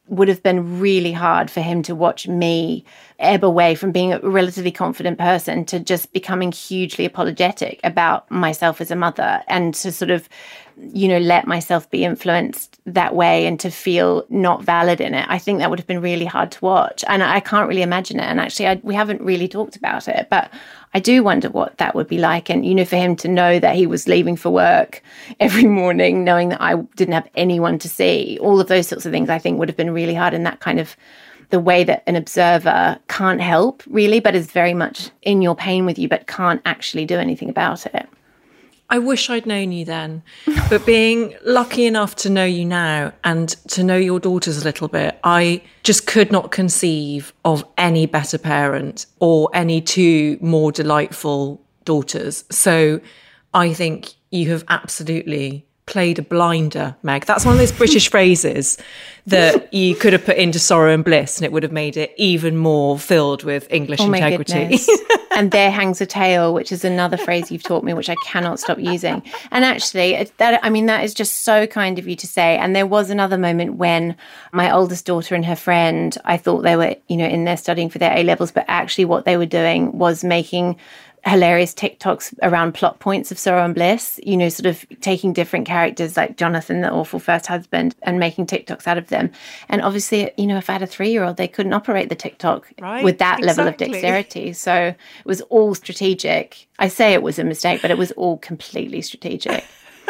would have been really hard for him to watch me ebb away from being a relatively confident person to just becoming hugely apologetic about myself as a mother, and to sort of, you know, let myself be influenced that way and to feel not valid in it. I think that would have been really hard to watch, and I can't really imagine it. And actually, I, we haven't really talked about it, but I do wonder what that would be like. And, you know, for him to know that he was leaving for work every morning, knowing that I didn't have anyone to see, all of those sorts of things, I think would have been really hard. And that kind of the way that an observer can't help really, but is very much in your pain with you, but can't actually do anything about it. I wish I'd known you then, but being lucky enough to know you now and to know your daughters a little bit, I just could not conceive of any better parent or any two more delightful daughters. So I think you have absolutely played a blinder, Meg. That's one of those British phrases that you could have put into Sorrow and Bliss and it would have made it even more filled with English oh integrity. And there hangs a tale, which is another phrase you've taught me, which I cannot stop using. And actually, that I mean, that is just so kind of you to say. And there was another moment when my oldest daughter and her friend, I thought they were, you know, in there studying for their A-levels, but actually what they were doing was making hilarious TikToks around plot points of Sorrow and Bliss, you know, sort of taking different characters like Jonathan, the awful first husband, and making TikToks out of them. And obviously, you know, if I had a three-year-old, they couldn't operate the TikTok right, with that exactly. level of dexterity. So it was all strategic. I say it was a mistake, but it was all completely strategic.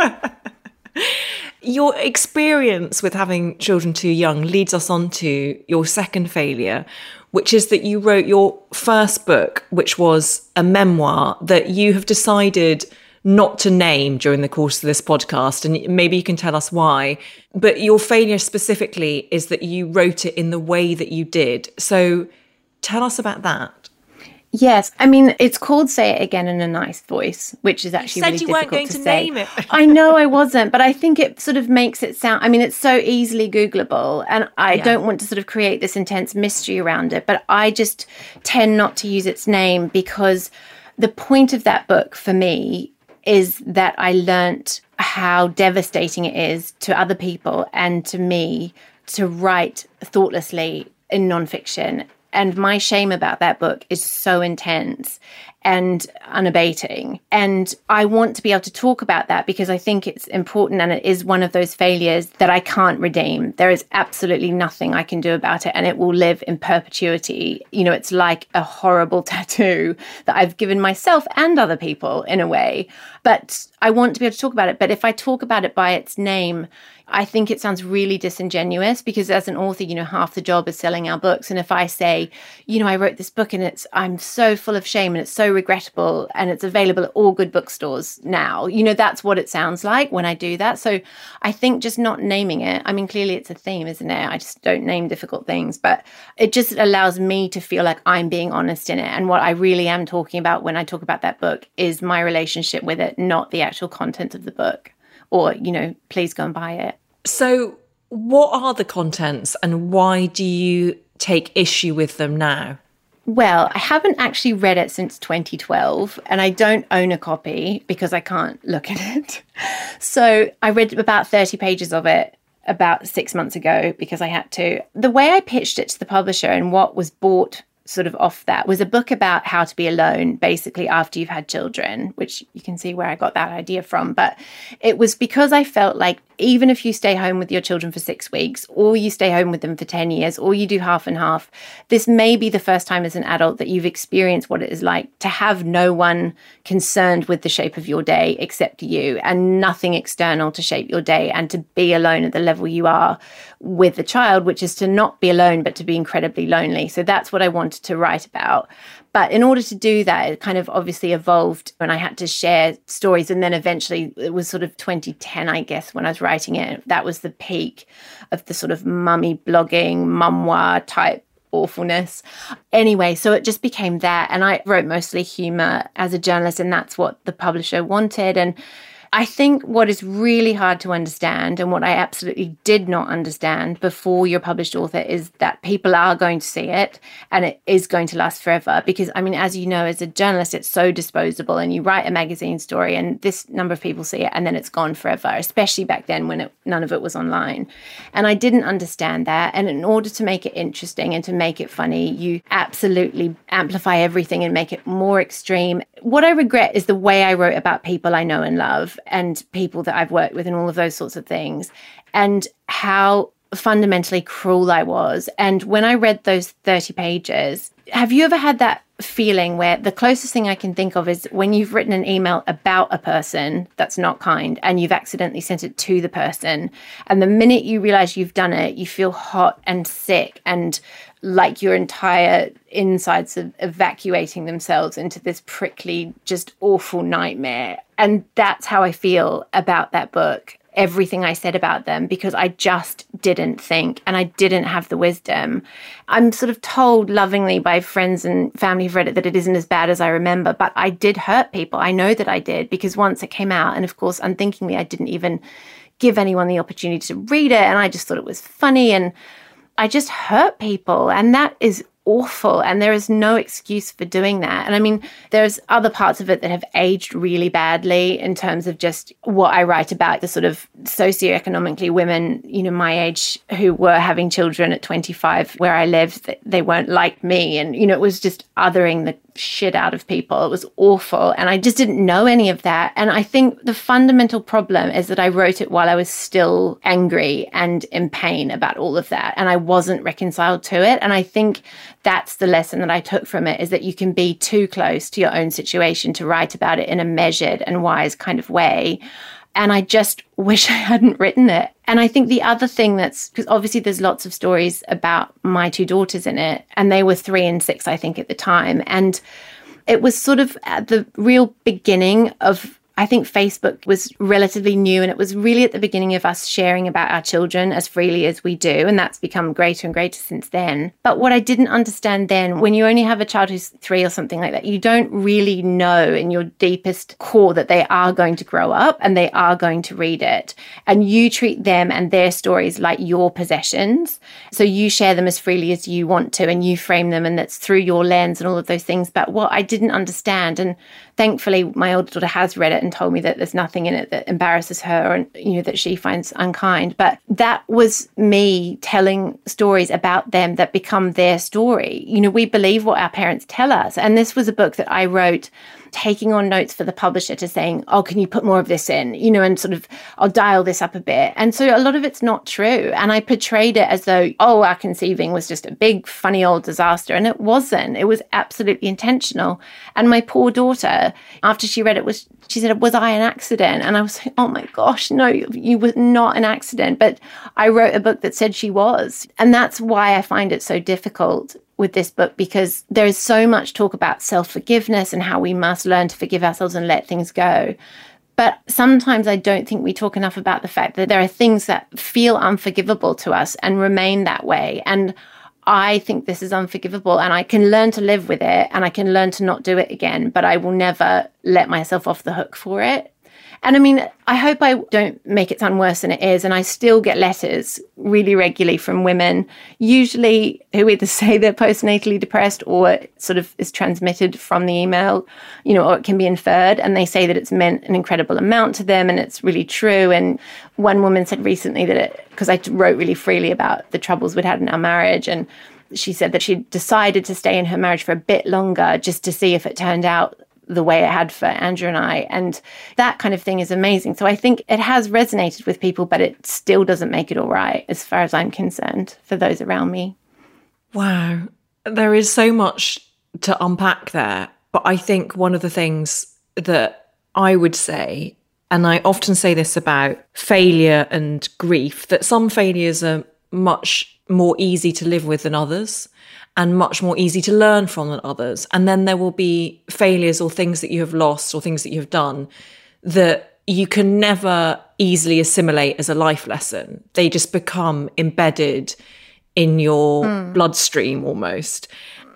Your experience with having children too young leads us on to your second failure, which is that you wrote your first book, which was a memoir that you have decided not to name during the course of this podcast. And maybe you can tell us why. But your failure specifically is that you wrote it in the way that you did. So tell us about that. Yes, I mean, it's called Say It Again in a Nice Voice, which is actually really difficult to say. You said you weren't going to name it. I know I wasn't, but I think it sort of makes it sound, I mean, it's so easily Googleable, and I yeah. don't want to sort of create this intense mystery around it, but I just tend not to use its name because the point of that book for me is that I learnt how devastating it is to other people and to me to write thoughtlessly in nonfiction. And my shame about that book is so intense and unabating. And I want to be able to talk about that because I think it's important, and it is one of those failures that I can't redeem. There is absolutely nothing I can do about it, and it will live in perpetuity. You know, it's like a horrible tattoo that I've given myself and other people in a way. But I want to be able to talk about it. But if I talk about it by its name, I think it sounds really disingenuous because as an author, you know, half the job is selling our books. And if I say, you know, I wrote this book and it's, I'm so full of shame and it's so regrettable and it's available at all good bookstores now, you know, that's what it sounds like when I do that. So I think just not naming it, I mean, clearly it's a theme, isn't it? I just don't name difficult things, but it just allows me to feel like I'm being honest in it. And what I really am talking about when I talk about that book is my relationship with it, not the actual content of the book. Or, you know, please go and buy it. So what are the contents and why do you take issue with them now? Well, I haven't actually read it since twenty twelve and I don't own a copy because I can't look at it. So I read about thirty pages of it about six months ago because I had to. The way I pitched it to the publisher and what was bought sort of off that was a book about how to be alone basically after you've had children, which you can see where I got that idea from. But it was because I felt like even if you stay home with your children for six weeks or you stay home with them for ten years or you do half and half, this may be the first time as an adult that you've experienced what it is like to have no one concerned with the shape of your day except you and nothing external to shape your day and to be alone at the level you are with the child, which is to not be alone but to be incredibly lonely. So that's what I wanted to write about. But in order to do that, it kind of obviously evolved when I had to share stories. And then eventually it was sort of twenty ten, I guess, when I was writing it. That was the peak of the sort of mummy blogging, memoir type awfulness. Anyway, so it just became that. And I wrote mostly humour as a journalist, and that's what the publisher wanted. And I think what is really hard to understand, and what I absolutely did not understand before you're a published author, is that people are going to see it and it is going to last forever. Because, I mean, as you know, as a journalist, it's so disposable, and you write a magazine story and this number of people see it and then it's gone forever, especially back then when it, none of it was online. And I didn't understand that. And in order to make it interesting and to make it funny, you absolutely amplify everything and make it more extreme. What I regret is the way I wrote about people I know and love and people that I've worked with and all of those sorts of things, and how fundamentally cruel I was. And when I read those thirty pages, have you ever had that feeling where the closest thing I can think of is when you've written an email about a person that's not kind and you've accidentally sent it to the person, and the minute you realize you've done it, you feel hot and sick and like your entire insides are evacuating themselves into this prickly, just awful nightmare. And that's how I feel about that book. Everything I said about them, because I just didn't think and I didn't have the wisdom. I'm sort of told lovingly by friends and family who've read it that it isn't as bad as I remember, but I did hurt people. I know that I did, because once it came out, and of course unthinkingly I didn't even give anyone the opportunity to read it, and I just thought it was funny, and I just hurt people, and that is awful, and there is no excuse for doing that. And I mean, there's other parts of it that have aged really badly in terms of just what I write about, the sort of socioeconomically women, you know, my age who were having children at twenty-five where I lived, they weren't like me. And, you know, it was just othering the shit out of people. It was awful. And I just didn't know any of that. And I think the fundamental problem is that I wrote it while I was still angry and in pain about all of that. And I wasn't reconciled to it. And I think that's the lesson that I took from it, is that you can be too close to your own situation to write about it in a measured and wise kind of way. And I just wish I hadn't written it. And I think the other thing that's, because obviously there's lots of stories about my two daughters in it, and they were three and six, I think, at the time. And it was sort of at the real beginning of, I think Facebook was relatively new, and it was really at the beginning of us sharing about our children as freely as we do. And that's become greater and greater since then. But what I didn't understand then, when you only have a child who's three or something like that, you don't really know in your deepest core that they are going to grow up and they are going to read it. And you treat them and their stories like your possessions. So you share them as freely as you want to, and you frame them, and that's through your lens and all of those things. But what I didn't understand, and thankfully my older daughter has read it and told me that there's nothing in it that embarrasses her and, you know, that she finds unkind. But that was me telling stories about them that become their story. You know, we believe what our parents tell us. And this was a book that I wrote taking on notes for the publisher to saying, oh, can you put more of this in? You know, and sort of, I'll dial this up a bit. And so a lot of it's not true. And I portrayed it as though, oh, our conceiving was just a big, funny old disaster. And it wasn't. It was absolutely intentional. And my poor daughter, after she read it, was she said, was I an accident? And I was like, oh my gosh, no, you were not an accident. But I wrote a book that said she was. And that's why I find it so difficult with this book, because there is so much talk about self-forgiveness and how we must learn to forgive ourselves and let things go. But sometimes I don't think we talk enough about the fact that there are things that feel unforgivable to us and remain that way. And I think this is unforgivable, and I can learn to live with it, and I can learn to not do it again, but I will never let myself off the hook for it. And I mean, I hope I don't make it sound worse than it is. And I still get letters really regularly from women, usually who either say they're postnatally depressed or it sort of is transmitted from the email, you know, or it can be inferred. And they say that it's meant an incredible amount to them, and it's really true. And one woman said recently that it, because I wrote really freely about the troubles we'd had in our marriage, and she said that she'd decided to stay in her marriage for a bit longer just to see if it turned out the way it had for Andrew and I. And that kind of thing is amazing. So I think it has resonated with people, but it still doesn't make it all right, as far as I'm concerned, for those around me. Wow. There is so much to unpack there. But I think one of the things that I would say, and I often say this about failure and grief, that some failures are much more easy to live with than others, and much more easy to learn from than others. And then there will be failures or things that you have lost or things that you have done that you can never easily assimilate as a life lesson. They just become embedded in your mm. bloodstream almost.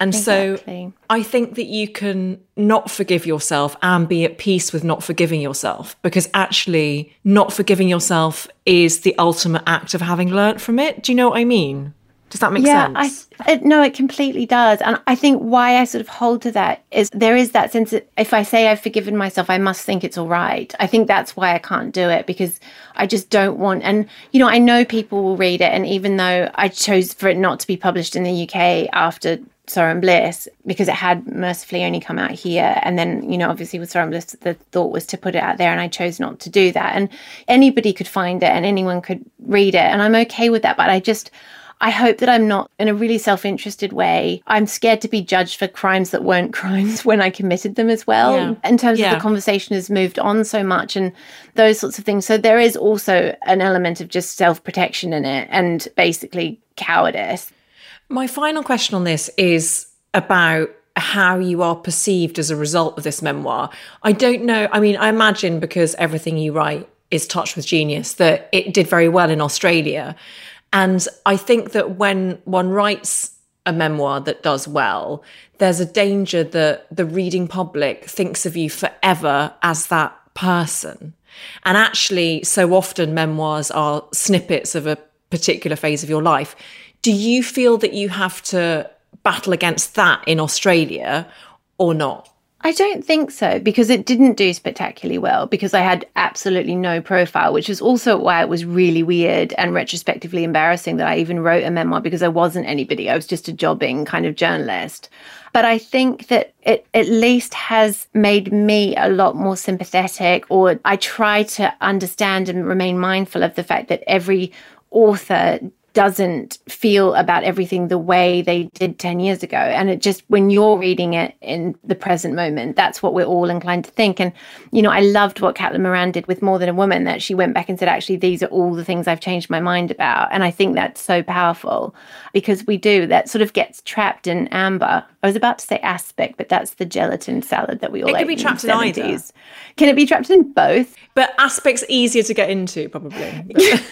And exactly. so I think that you can not forgive yourself and be at peace with not forgiving yourself, because actually not forgiving yourself is the ultimate act of having learnt from it. Do you know what I mean? Does that make yeah, sense? I, it, no, it completely does. And I think why I sort of hold to that is there is that sense that if I say I've forgiven myself, I must think it's all right. I think that's why I can't do it, because I just don't want, and, you know, I know people will read it. And even though I chose for it not to be published in the U K after Sorrow and Bliss, because it had mercifully only come out here. And then, you know, obviously with Sorrow and Bliss, the thought was to put it out there, and I chose not to do that. And anybody could find it and anyone could read it. And I'm okay with that. But I just... I hope that I'm not, in a really self-interested way, I'm scared to be judged for crimes that weren't crimes when I committed them as well. Yeah. In terms yeah. of the conversation has moved on so much and those sorts of things. So there is also an element of just self-protection in it and basically cowardice. My final question on this is about how you are perceived as a result of this memoir. I don't know. I mean, I imagine because everything you write is touched with genius, that it did very well in Australia. And I think that when one writes a memoir that does well, there's a danger that the reading public thinks of you forever as that person. And actually, so often memoirs are snippets of a particular phase of your life. Do you feel that you have to battle against that in Australia or not? I don't think so, because it didn't do spectacularly well, because I had absolutely no profile, which is also why it was really weird and retrospectively embarrassing that I even wrote a memoir, because I wasn't anybody. I was just a jobbing kind of journalist. But I think that it at least has made me a lot more sympathetic, or I try to understand and remain mindful of the fact that every author doesn't feel about everything the way they did ten years ago. And it just, when you're reading it in the present moment, that's what we're all inclined to think. And, you know, I loved what Caitlin Moran did with More Than a Woman, that she went back and said, actually, these are all the things I've changed my mind about. And I think that's so powerful, because we do, that sort of gets trapped in amber. I was about to say aspic, but that's the gelatin salad that we all ate. It could be trapped in, in either. Can it be trapped in both? But aspic's easier to get into, probably.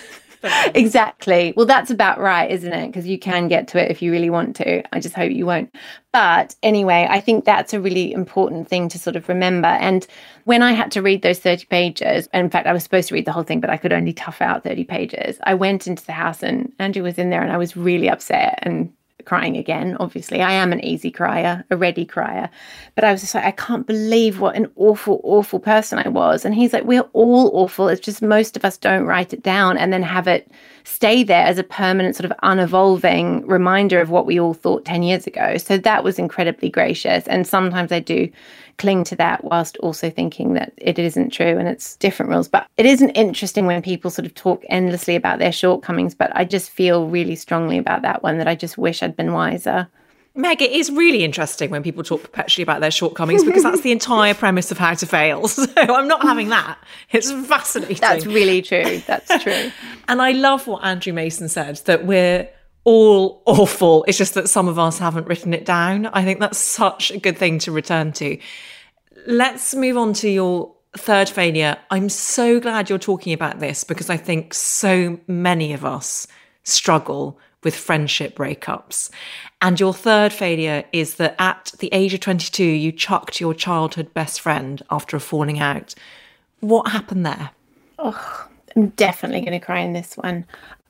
Exactly. Well, that's about right, isn't it? Because you can get to it if you really want to. I just hope you won't. But anyway, I think that's a really important thing to sort of remember. And when I had to read those thirty pages, and in fact, I was supposed to read the whole thing, but I could only tough out thirty pages. I went into the house and Andrew was in there and I was really upset and crying again. Obviously, I am an easy crier, a ready crier. But I was just like, I can't believe what an awful, awful person I was. And he's like, we're all awful. It's just most of us don't write it down and then have it stay there as a permanent sort of unevolving reminder of what we all thought ten years ago. So that was incredibly gracious. And sometimes I do cling to that whilst also thinking that it isn't true and it's different rules. But it isn't interesting when people sort of talk endlessly about their shortcomings. But I just feel really strongly about that one, that I just wish I'd been wiser. Meg, it is really interesting when people talk perpetually about their shortcomings, because that's the entire premise of How to Fail. So I'm not having that. It's fascinating. That's really true. That's true. And I love what Andrew Mason said, that we're all awful. It's just that some of us haven't written it down. I think that's such a good thing to return to. Let's move on to your third failure. I'm so glad you're talking about this, because I think so many of us struggle with friendship breakups. And your third failure is that at the age of twenty-two, you chucked your childhood best friend after a falling out. What happened there? Oh, I'm definitely going to cry in this one.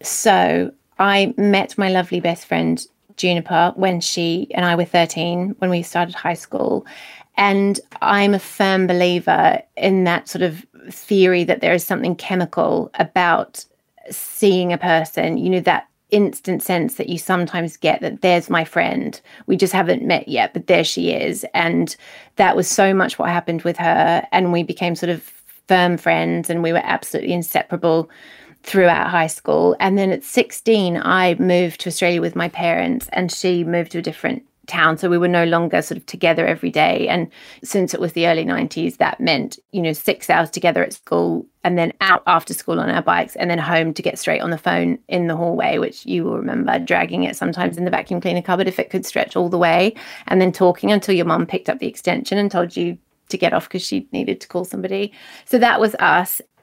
So I met my lovely best friend, Juniper, when she and I were thirteen, when we started high school. And I'm a firm believer in that sort of theory that there is something chemical about seeing a person, you know, that instant sense that you sometimes get that there's my friend. We just haven't met yet, but there she is. And that was so much what happened with her. And we became sort of firm friends, and we were absolutely inseparable throughout high school. And then at sixteen, I moved to Australia with my parents, and she moved to a different town. So we were no longer sort of together every day. And since it was the early nineties, that meant, you know, six hours together at school, and then out after school on our bikes, and then home to get straight on the phone in the hallway, which you will remember dragging it sometimes in the vacuum cleaner cupboard if it could stretch all the way, and then talking until your mum picked up the extension and told you to get off because she needed to call somebody. So that was us.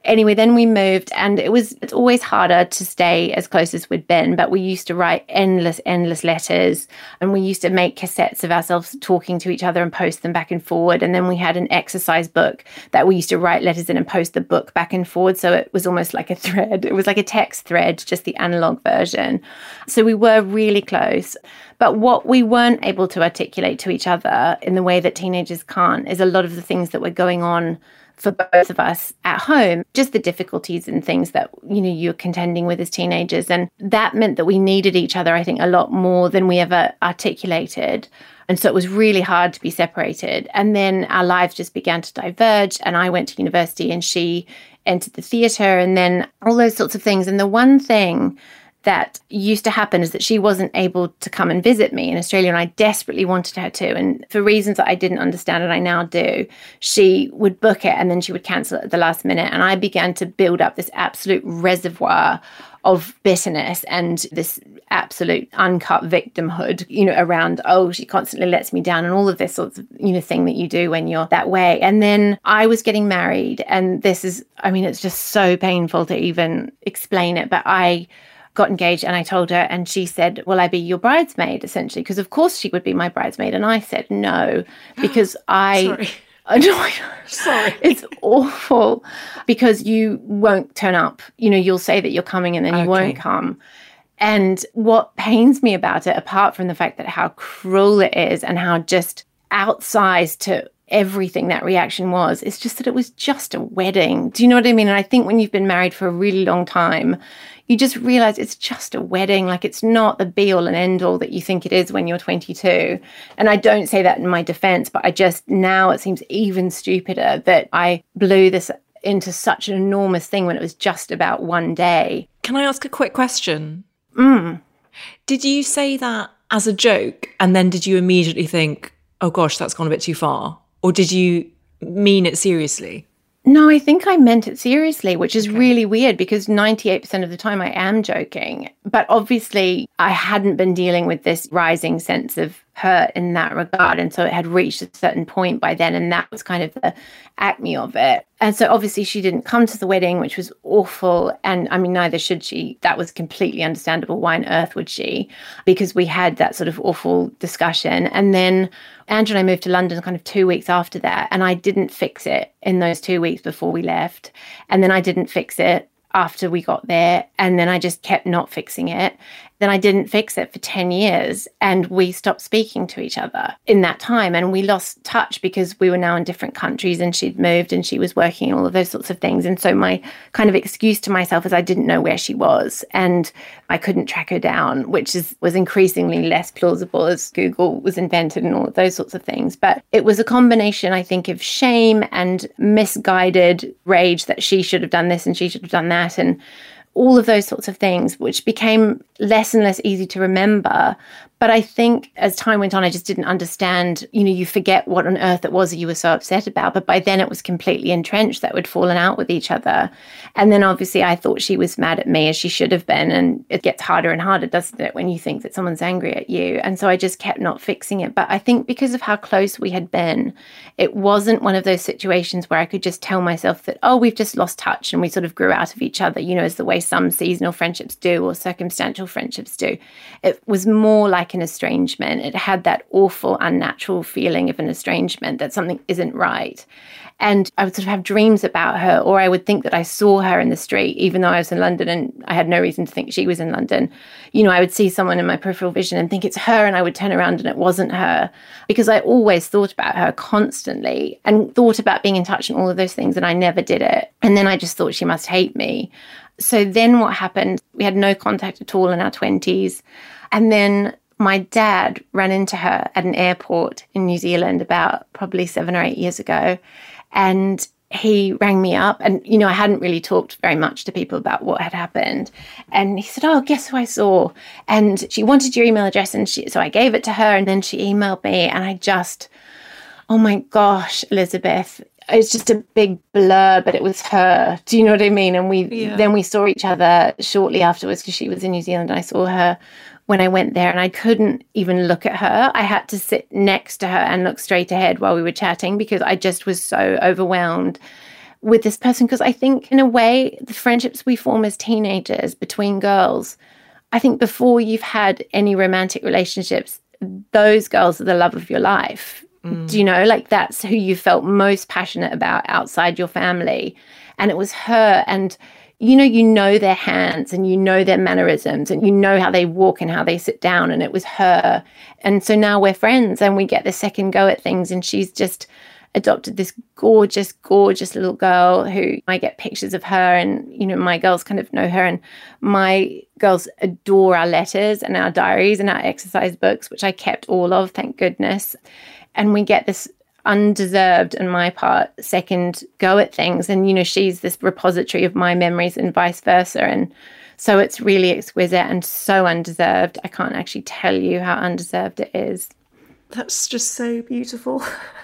Anyway, then we moved, and it was it's always harder to stay as close as we'd been, but we used to write endless, endless letters, and we used to make cassettes of ourselves talking to each other and post them back and forward. And then we had an exercise book that we used to write letters in and post the book back and forward. So it was almost like a thread. It was like a text thread, just the analog version. So we were really close. But what we weren't able to articulate to each other in the way that teenagers can't is a lot of the things that were going on for both of us at home, just the difficulties and things that, you know, you're contending with as teenagers. And that meant that we needed each other, I think, a lot more than we ever articulated. And so it was really hard to be separated. And then our lives just began to diverge. And I went to university and she entered the theatre, and then all those sorts of things. And the one thing that used to happen is that she wasn't able to come and visit me in Australia, and I desperately wanted her to. And for reasons that I didn't understand, and I now do, she would book it and then she would cancel it at the last minute. And I began to build up this absolute reservoir of bitterness and this absolute uncut victimhood, you know, around, oh, she constantly lets me down, and all of this sort of, you know, thing that you do when you're that way. And then I was getting married, and this is, I mean, it's just so painful to even explain it, but I got engaged and I told her, and she said, will I be your bridesmaid, essentially? Because of course she would be my bridesmaid. And I said no, because I... Sorry. I know, Sorry. It's awful because you won't turn up. You know, you'll say that you're coming and then you Okay. won't come. And what pains me about it, apart from the fact that how cruel it is and how just outsized to everything that reaction was, it's just that it was just a wedding. Do you know what I mean? And I think when you've been married for a really long time, you just realize it's just a wedding. Like, it's not the be all and end all that you think it is when you're twenty-two. And I don't say that in my defense, but I just, now it seems even stupider that I blew this into such an enormous thing when it was just about one day. Can I ask a quick question? Mm. Did you say that as a joke, and then did you immediately think, oh gosh, that's gone a bit too far? Or did you mean it seriously? No, I think I meant it seriously, which is okay. Really weird, because ninety-eight percent of the time I am joking. But obviously I hadn't been dealing with this rising sense of hurt in that regard. And so it had reached a certain point by then, and that was kind of the acme of it. And so obviously she didn't come to the wedding, which was awful. And I mean, neither should she. That was completely understandable. Why on earth would she? Because we had that sort of awful discussion. And then Andrew and I moved to London kind of two weeks after that. And I didn't fix it in those two weeks before we left. And then I didn't fix it after we got there. And then I just kept not fixing it. Then I didn't fix it for ten years, and we stopped speaking to each other in that time. And we lost touch because we were now in different countries, and she'd moved and she was working and all of those sorts of things. And so my kind of excuse to myself is I didn't know where she was and I couldn't track her down, which is was increasingly less plausible as Google was invented and all of those sorts of things. But it was a combination, I think, of shame and misguided rage that she should have done this and she should have done that, and all of those sorts of things, which became less and less easy to remember. But I think as time went on, I just didn't understand, you know, you forget what on earth it was that you were so upset about. But by then it was completely entrenched that we'd fallen out with each other. And then obviously I thought she was mad at me, as she should have been. And it gets harder and harder, doesn't it, when you think that someone's angry at you? And so I just kept not fixing it. But I think because of how close we had been, it wasn't one of those situations where I could just tell myself that, oh, we've just lost touch and we sort of grew out of each other, you know, as the way some seasonal friendships do or circumstantial friendships do. It was more like an estrangement. It had that awful, unnatural feeling of an estrangement, that something isn't right. And I would sort of have dreams about her, or I would think that I saw her in the street, even though I was in London and I had no reason to think she was in London. You know, I would see someone in my peripheral vision and think it's her, and I would turn around and it wasn't her, because I always thought about her constantly and thought about being in touch and all of those things, and I never did it. And then I just thought she must hate me. So then what happened, we had no contact at all in our twenties. And then my dad ran into her at an airport in New Zealand about probably seven or eight years ago. And he rang me up, and, you know, I hadn't really talked very much to people about what had happened. And he said, oh, guess who I saw? And she wanted your email address. And she, so I gave it to her, and then she emailed me, and I just, oh my gosh, Elizabeth, it's just a big blur, but it was her. Do you know what I mean? And we yeah. then we saw each other shortly afterwards, because she was in New Zealand. And I saw her when I went there, and I couldn't even look at her. I had to sit next to her and look straight ahead while we were chatting, because I just was so overwhelmed with this person, because I think in a way the friendships we form as teenagers between girls, I think before you've had any romantic relationships, those girls are the love of your life. Mm. Do you know, like that's who you felt most passionate about outside your family. And it was her. And, you know, you know their hands and you know their mannerisms and you know how they walk and how they sit down. And it was her. And so now we're friends and we get the second go at things. And she's just adopted this gorgeous, gorgeous little girl who I get pictures of her, and, you know, my girls kind of know her, and my girls adore our letters and our diaries and our exercise books, which I kept all of, thank goodness. And we get this undeserved, on my part, second go at things. And, you know, she's this repository of my memories and vice versa. And so it's really exquisite and so undeserved. I can't actually tell you how undeserved it is. That's just so beautiful.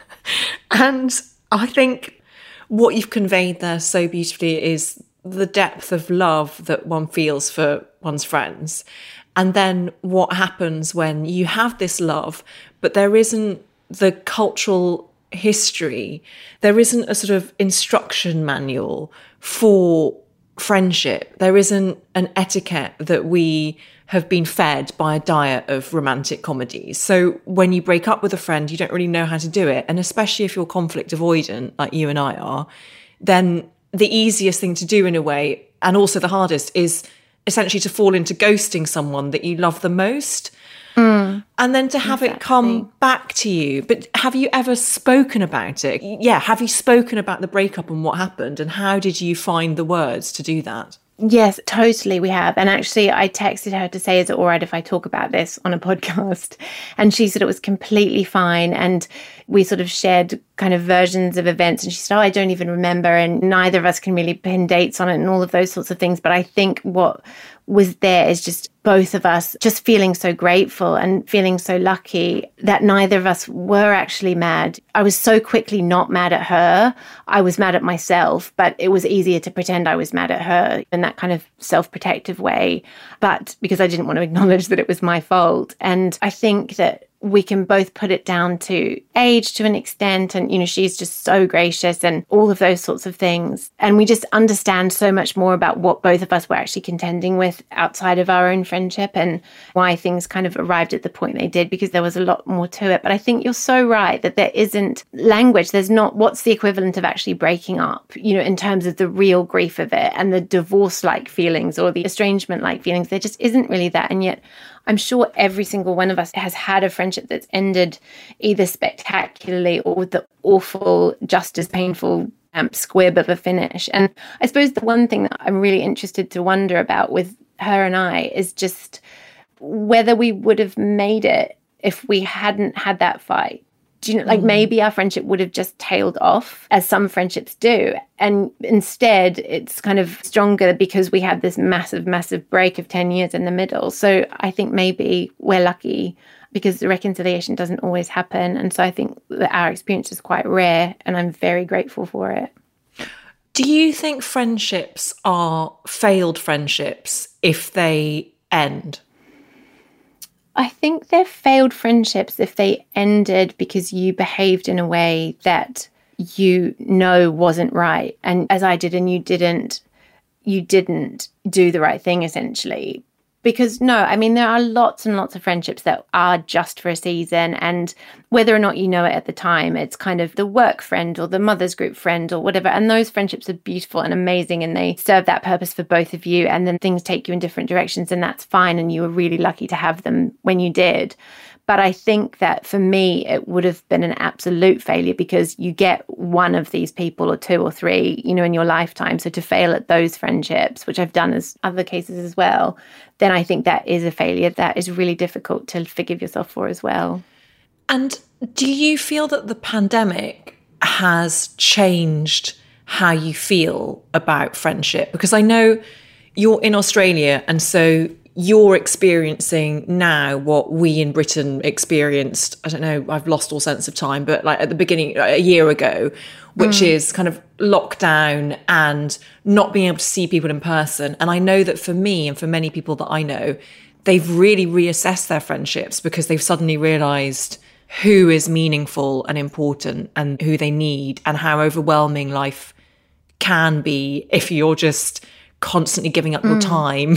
And I think what you've conveyed there so beautifully is the depth of love that one feels for one's friends. And then what happens when you have this love, but there isn't the cultural history, there isn't a sort of instruction manual for friendship. There isn't an etiquette that we have been fed by a diet of romantic comedies. So when you break up with a friend, you don't really know how to do it. And especially if you're conflict avoidant, like you and I are, then the easiest thing to do in a way, and also the hardest, is essentially to fall into ghosting someone that you love the most. Mm, and then to have exactly. it come back to you. But have you ever spoken about it? Yeah, have you spoken about the breakup and what happened? And how did you find the words to do that? Yes, totally, we have. And actually, I texted her to say, is it all right if I talk about this on a podcast? And she said it was completely fine. And we sort of shared kind of versions of events. And she said, oh, I don't even remember. And neither of us can really pin dates on it and all of those sorts of things. But I think what was there is just both of us just feeling so grateful and feeling so lucky that neither of us were actually mad. I was so quickly not mad at her. I was mad at myself, but it was easier to pretend I was mad at her in that kind of self-protective way. But because I didn't want to acknowledge that it was my fault. And I think that we can both put it down to age to an extent. And, you know, she's just so gracious and all of those sorts of things. And we just understand so much more about what both of us were actually contending with outside of our own friendship and why things kind of arrived at the point they did, because there was a lot more to it. But I think you're so right that there isn't language. There's not, what's the equivalent of actually breaking up, you know, in terms of the real grief of it and the divorce-like feelings or the estrangement-like feelings. There just isn't really that. And yet I'm sure every single one of us has had a friendship that's ended either spectacularly or with the awful, just as painful um, squib of a finish. And I suppose the one thing that I'm really interested to wonder about with her and I is just whether we would have made it if we hadn't had that fight. Do you know, like maybe our friendship would have just tailed off, as some friendships do. And instead, it's kind of stronger because we had this massive, massive break of ten years in the middle. So I think maybe we're lucky because the reconciliation doesn't always happen. And so I think that our experience is quite rare, and I'm very grateful for it. Do you think friendships are failed friendships if they end? I think they're failed friendships if they ended because you behaved in a way that you know wasn't right. And as I did, and you didn't, you didn't do the right thing, essentially. Because no, I mean, there are lots and lots of friendships that are just for a season. And whether or not you know it at the time, it's kind of the work friend or the mother's group friend or whatever. And those friendships are beautiful and amazing, and they serve that purpose for both of you. And then things take you in different directions, and that's fine. And you were really lucky to have them when you did. But I think that for me, it would have been an absolute failure because you get one of these people or two or three, you know, in your lifetime. So to fail at those friendships, which I've done as other cases as well, then I think that is a failure that is really difficult to forgive yourself for as well. And do you feel that the pandemic has changed how you feel about friendship? Because I know you're in Australia, and so you're experiencing now what we in Britain experienced, I don't know, I've lost all sense of time, but like at the beginning, a year ago, which mm. is kind of lockdown and not being able to see people in person. And I know that for me and for many people that I know, they've really reassessed their friendships because they've suddenly realised who is meaningful and important and who they need, and how overwhelming life can be if you're just constantly giving up your mm. time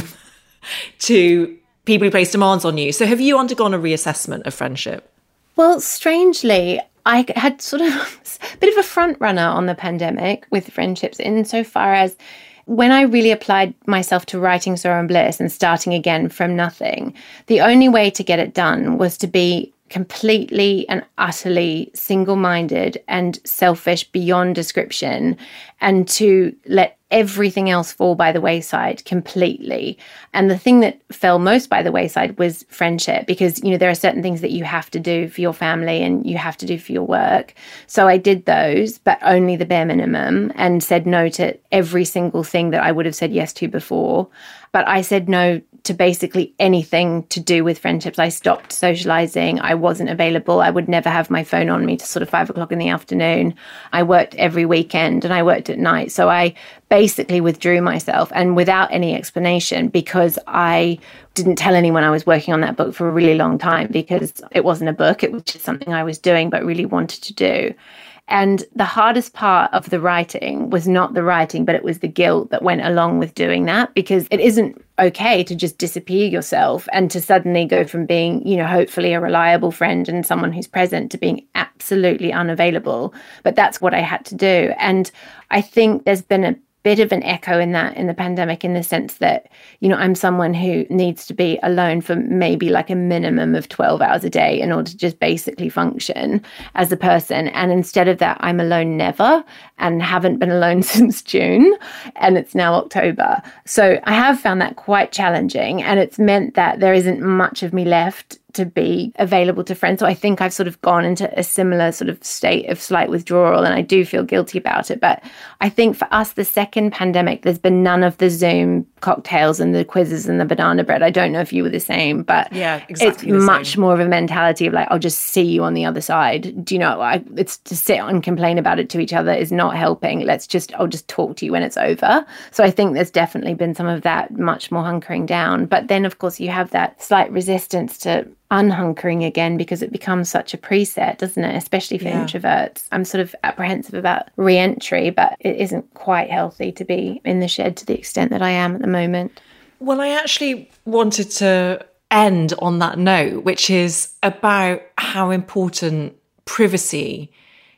to people who place demands on you. So have you undergone a reassessment of friendship? Well, strangely, I had sort of a bit of a front runner on the pandemic with friendships, insofar as when I really applied myself to writing Sorrow and Bliss and starting again from nothing, the only way to get it done was to be completely and utterly single-minded and selfish beyond description, and to let everything else fall by the wayside completely. And the thing that fell most by the wayside was friendship, because, you know, there are certain things that you have to do for your family and you have to do for your work. So I did those, but only the bare minimum, and said no to every single thing that I would have said yes to before. But I said no to basically anything to do with friendships. I stopped socializing. I wasn't available. I would never have my phone on me to sort of five o'clock in the afternoon. I worked every weekend and I worked at night. So I basically withdrew myself, and without any explanation, because I didn't tell anyone I was working on that book for a really long time, because it wasn't a book. It was just something I was doing but really wanted to do. And the hardest part of the writing was not the writing, but it was the guilt that went along with doing that, because it isn't okay to just disappear yourself and to suddenly go from being, you know, hopefully a reliable friend and someone who's present to being absolutely unavailable. But that's what I had to do. And I think there's been a bit of an echo in that in the pandemic, in the sense that, you know, I'm someone who needs to be alone for maybe like a minimum of twelve hours a day in order to just basically function as a person. And instead of that, I'm alone never, and haven't been alone since June, and it's now October. So I have found that quite challenging, and it's meant that there isn't much of me left to be available to friends. So I think I've sort of gone into a similar sort of state of slight withdrawal, and I do feel guilty about it. But I think for us, the second pandemic, there's been none of the Zoom cocktails and the quizzes and the banana bread. I don't know if you were the same, but yeah, exactly it's much more of a mentality of like, I'll just see you on the other side. Do you know, I, it's to sit and complain about it to each other is not helping. Let's just, I'll just talk to you when it's over. So I think there's definitely been some of that, much more hunkering down. But then, of course, you have that slight resistance to unhunkering again, because it becomes such a preset, doesn't it? Especially for yeah. introverts. I'm sort of apprehensive about re-entry, but it isn't quite healthy to be in the shed to the extent that I am at the moment. Well, I actually wanted to end on that note, which is about how important privacy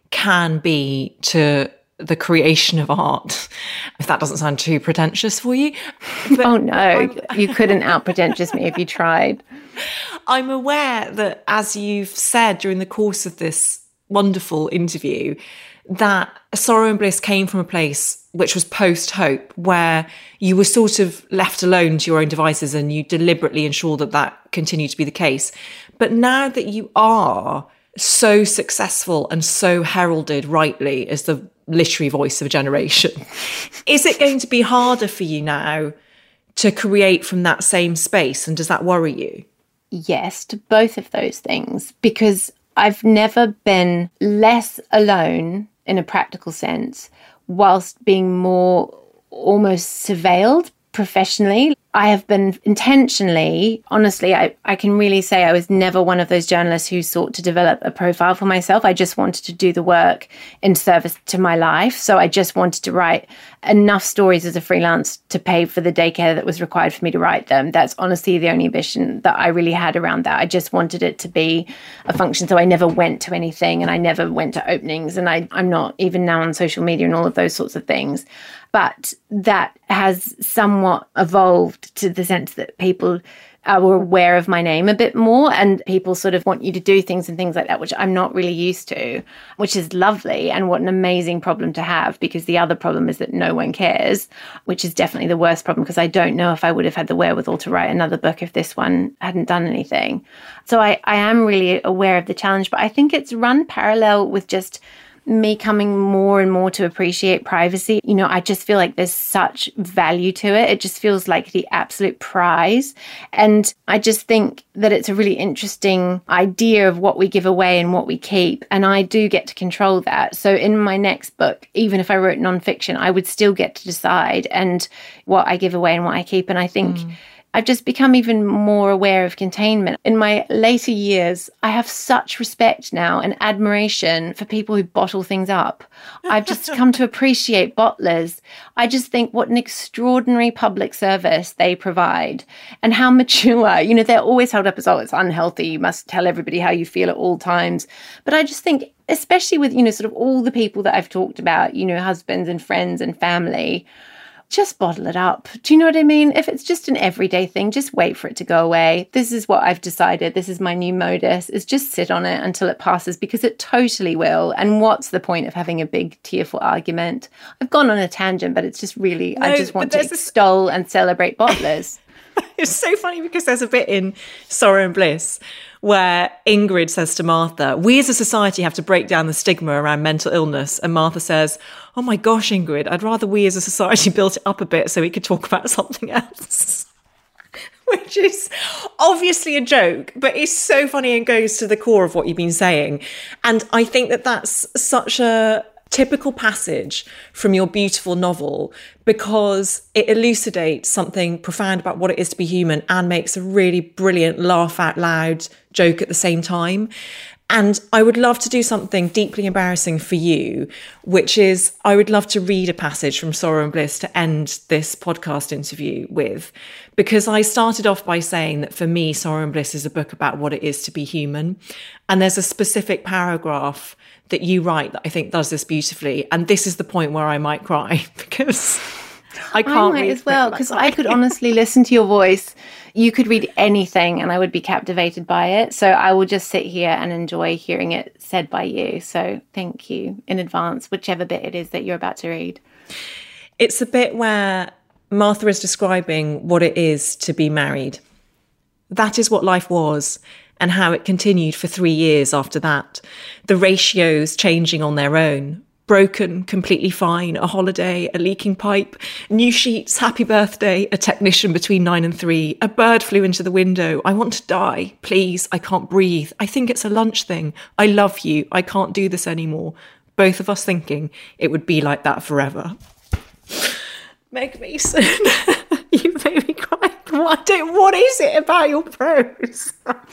can be to the creation of art, if that doesn't sound too pretentious for you. But oh no, you couldn't out-pretentious me if you tried. I'm aware that, as you've said during the course of this wonderful interview, that Sorrow and Bliss came from a place which was post-Hope, where you were sort of left alone to your own devices, and you deliberately ensured that that continued to be the case. But now that you are so successful and so heralded rightly as the literary voice of a generation, is it going to be harder for you now to create from that same space? And does that worry you? Yes, to both of those things, because I've never been less alone in a practical sense, whilst being more almost surveilled professionally. I have been intentionally, honestly, I, I can really say I was never one of those journalists who sought to develop a profile for myself. I just wanted to do the work in service to my life. So I just wanted to write enough stories as a freelance to pay for the daycare that was required for me to write them. That's honestly the only ambition that I really had around that. I just wanted it to be a function. So I never went to anything, and I never went to openings, and I, I'm not even now on social media and all of those sorts of things. But that has somewhat evolved to the sense that people are aware of my name a bit more, and people sort of want you to do things and things like that, which I'm not really used to, which is lovely. And what an amazing problem to have, because the other problem is that no one cares, which is definitely the worst problem, because I don't know if I would have had the wherewithal to write another book if this one hadn't done anything. So I, I am really aware of the challenge, but I think it's run parallel with just me coming more and more to appreciate privacy. You know, I just feel like there's such value to it. It just feels like the absolute prize. And I just think that it's a really interesting idea of what we give away and what we keep. And I do get to control that. So in my next book, even if I wrote nonfiction, I would still get to decide and what I give away and what I keep. And I think mm. I've just become even more aware of containment. In my later years, I have such respect now and admiration for people who bottle things up. I've just come to appreciate bottlers. I just think what an extraordinary public service they provide and how mature. You know, they're always held up as, oh, it's unhealthy. You must tell everybody how you feel at all times. But I just think, especially with, you know, sort of all the people that I've talked about, you know, husbands and friends and family, just bottle it up. Do you know what I mean? If it's just an everyday thing, just wait for it to go away. This is what I've decided. This is my new modus, is just sit on it until it passes, because it totally will. And what's the point of having a big tearful argument? I've gone on a tangent, but it's just really, no, I just want to extol this... and celebrate bottlers. It's so funny because there's a bit in Sorrow and Bliss where Ingrid says to Martha, we as a society have to break down the stigma around mental illness. And Martha says, oh my gosh, Ingrid, I'd rather we as a society built it up a bit so we could talk about something else. Which is obviously a joke, but it's so funny and goes to the core of what you've been saying. And I think that that's such a typical passage from your beautiful novel, because it elucidates something profound about what it is to be human and makes a really brilliant laugh out loud joke at the same time. And I would love to do something deeply embarrassing for you, which is I would love to read a passage from Sorrow and Bliss to end this podcast interview with, because I started off by saying that for me, Sorrow and Bliss is a book about what it is to be human. And there's a specific paragraph that you write that I think does this beautifully. And this is the point where I might cry, because I can't I might read as well, because I could honestly listen to your voice. You could read anything and I would be captivated by it. So I will just sit here and enjoy hearing it said by you. So thank you in advance, whichever bit it is that you're about to read. It's a bit where Martha is describing what it is to be married. That is what life was, and how it continued for three years after that. The ratios changing on their own. Broken, completely fine, a holiday, a leaking pipe, new sheets, happy birthday, a technician between nine and three, a bird flew into the window, I want to die, please, I can't breathe, I think it's a lunch thing, I love you, I can't do this anymore. Both of us thinking it would be like that forever. Meg Mason, you made me cry. What, what is it about your prose?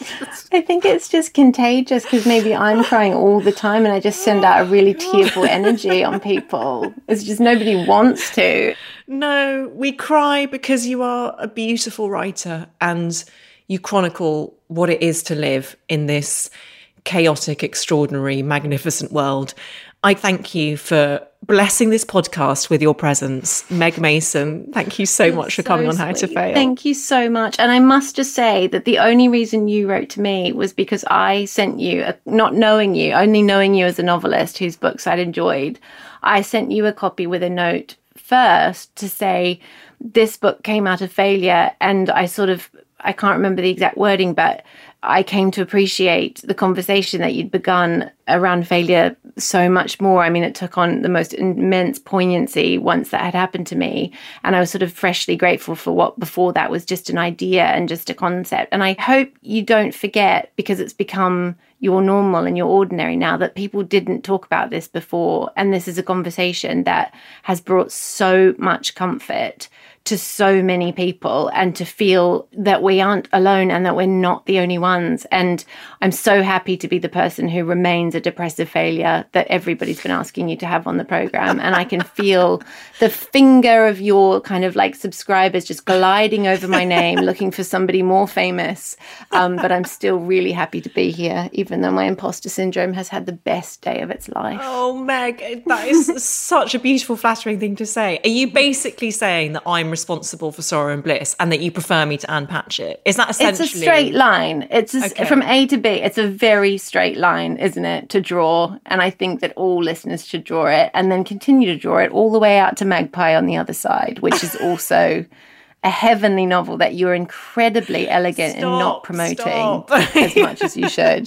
I think it's just contagious, because maybe I'm crying all the time and I just send out a really tearful energy on people. It's just nobody wants to. No, we cry because you are a beautiful writer and you chronicle what it is to live in this chaotic, extraordinary, magnificent world. I thank you for blessing this podcast with your presence. Meg Mason, thank you so That's much for so coming on How to Fail. Thank you so much. And I must just say that the only reason you wrote to me was because I sent you, a, not knowing you, only knowing you as a novelist whose books I'd enjoyed, I sent you a copy with a note first to say, this book came out of failure. And I sort of, I can't remember the exact wording, but I came to appreciate the conversation that you'd begun around failure so much more. I mean, it took on the most immense poignancy once that had happened to me. And I was sort of freshly grateful for what before that was just an idea and just a concept. And I hope you don't forget, because it's become your normal and your ordinary now, that people didn't talk about this before. And this is a conversation that has brought so much comfort to so many people, and to feel that we aren't alone and that we're not the only ones. And I'm so happy to be the person who remains a depressive failure that everybody's been asking you to have on the program. And I can feel the finger of your kind of like subscribers just gliding over my name, looking for somebody more famous. Um, but I'm still really happy to be here, even though my imposter syndrome has had the best day of its life. Oh, Meg, that is such a beautiful, flattering thing to say. Are you basically saying that I'm responsible for Sorrow and Bliss and that you prefer me to Anne Patchett? Is that essentially... It's a straight line. It's a, okay. From A to B, it's a very straight line, isn't it, to draw? And I think that all listeners should draw it and then continue to draw it all the way out to Magpie on the other side, which is also a heavenly novel that you're incredibly elegant in not promoting as much as you should.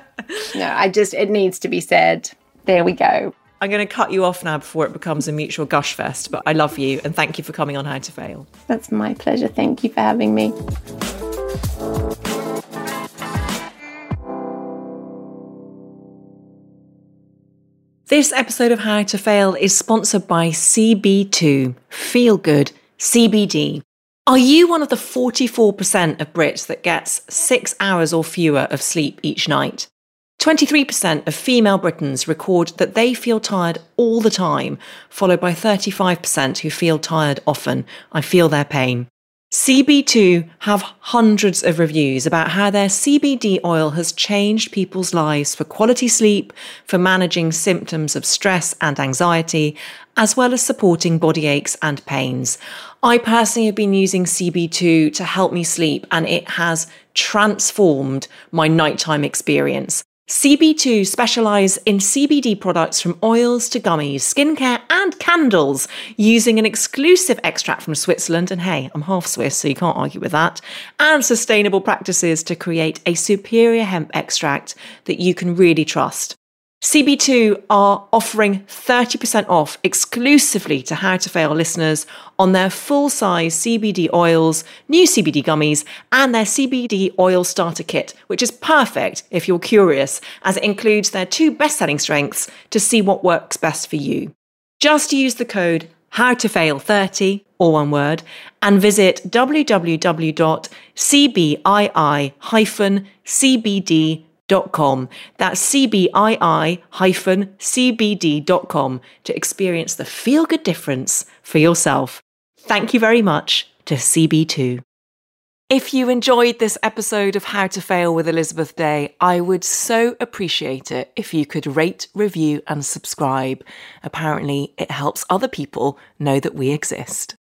No, I just, it needs to be said. There we go. I'm going to cut you off now before it becomes a mutual gush fest, but I love you and thank you for coming on How to Fail. That's my pleasure. Thank you for having me. This episode of How to Fail is sponsored by C B two, Feel Good C B D. Are you one of the forty-four percent of Brits that gets six hours or fewer of sleep each night? twenty-three percent of female Britons record that they feel tired all the time, followed by thirty-five percent who feel tired often. I feel their pain. C B two have hundreds of reviews about how their C B D oil has changed people's lives for quality sleep, for managing symptoms of stress and anxiety, as well as supporting body aches and pains. I personally have been using C B two to help me sleep, and it has transformed my nighttime experience. C B two specialise in C B D products from oils to gummies, skincare and candles, using an exclusive extract from Switzerland, and hey, I'm half Swiss, so you can't argue with that, and sustainable practices to create a superior hemp extract that you can really trust. C B two are offering thirty percent off exclusively to How to Fail listeners on their full-size C B D oils, new C B D gummies, and their C B D oil starter kit, which is perfect if you're curious, as it includes their two best-selling strengths to see what works best for you. Just use the code how to fail thirty, or one word, and visit w w w dot c b i i dash c b d dot com. That's C B I I hyphen C B D dot com to experience the feel-good difference for yourself. Thank you very much to C B two. If you enjoyed this episode of How to Fail with Elizabeth Day, I would so appreciate it if you could rate, review and subscribe. Apparently, it helps other people know that we exist.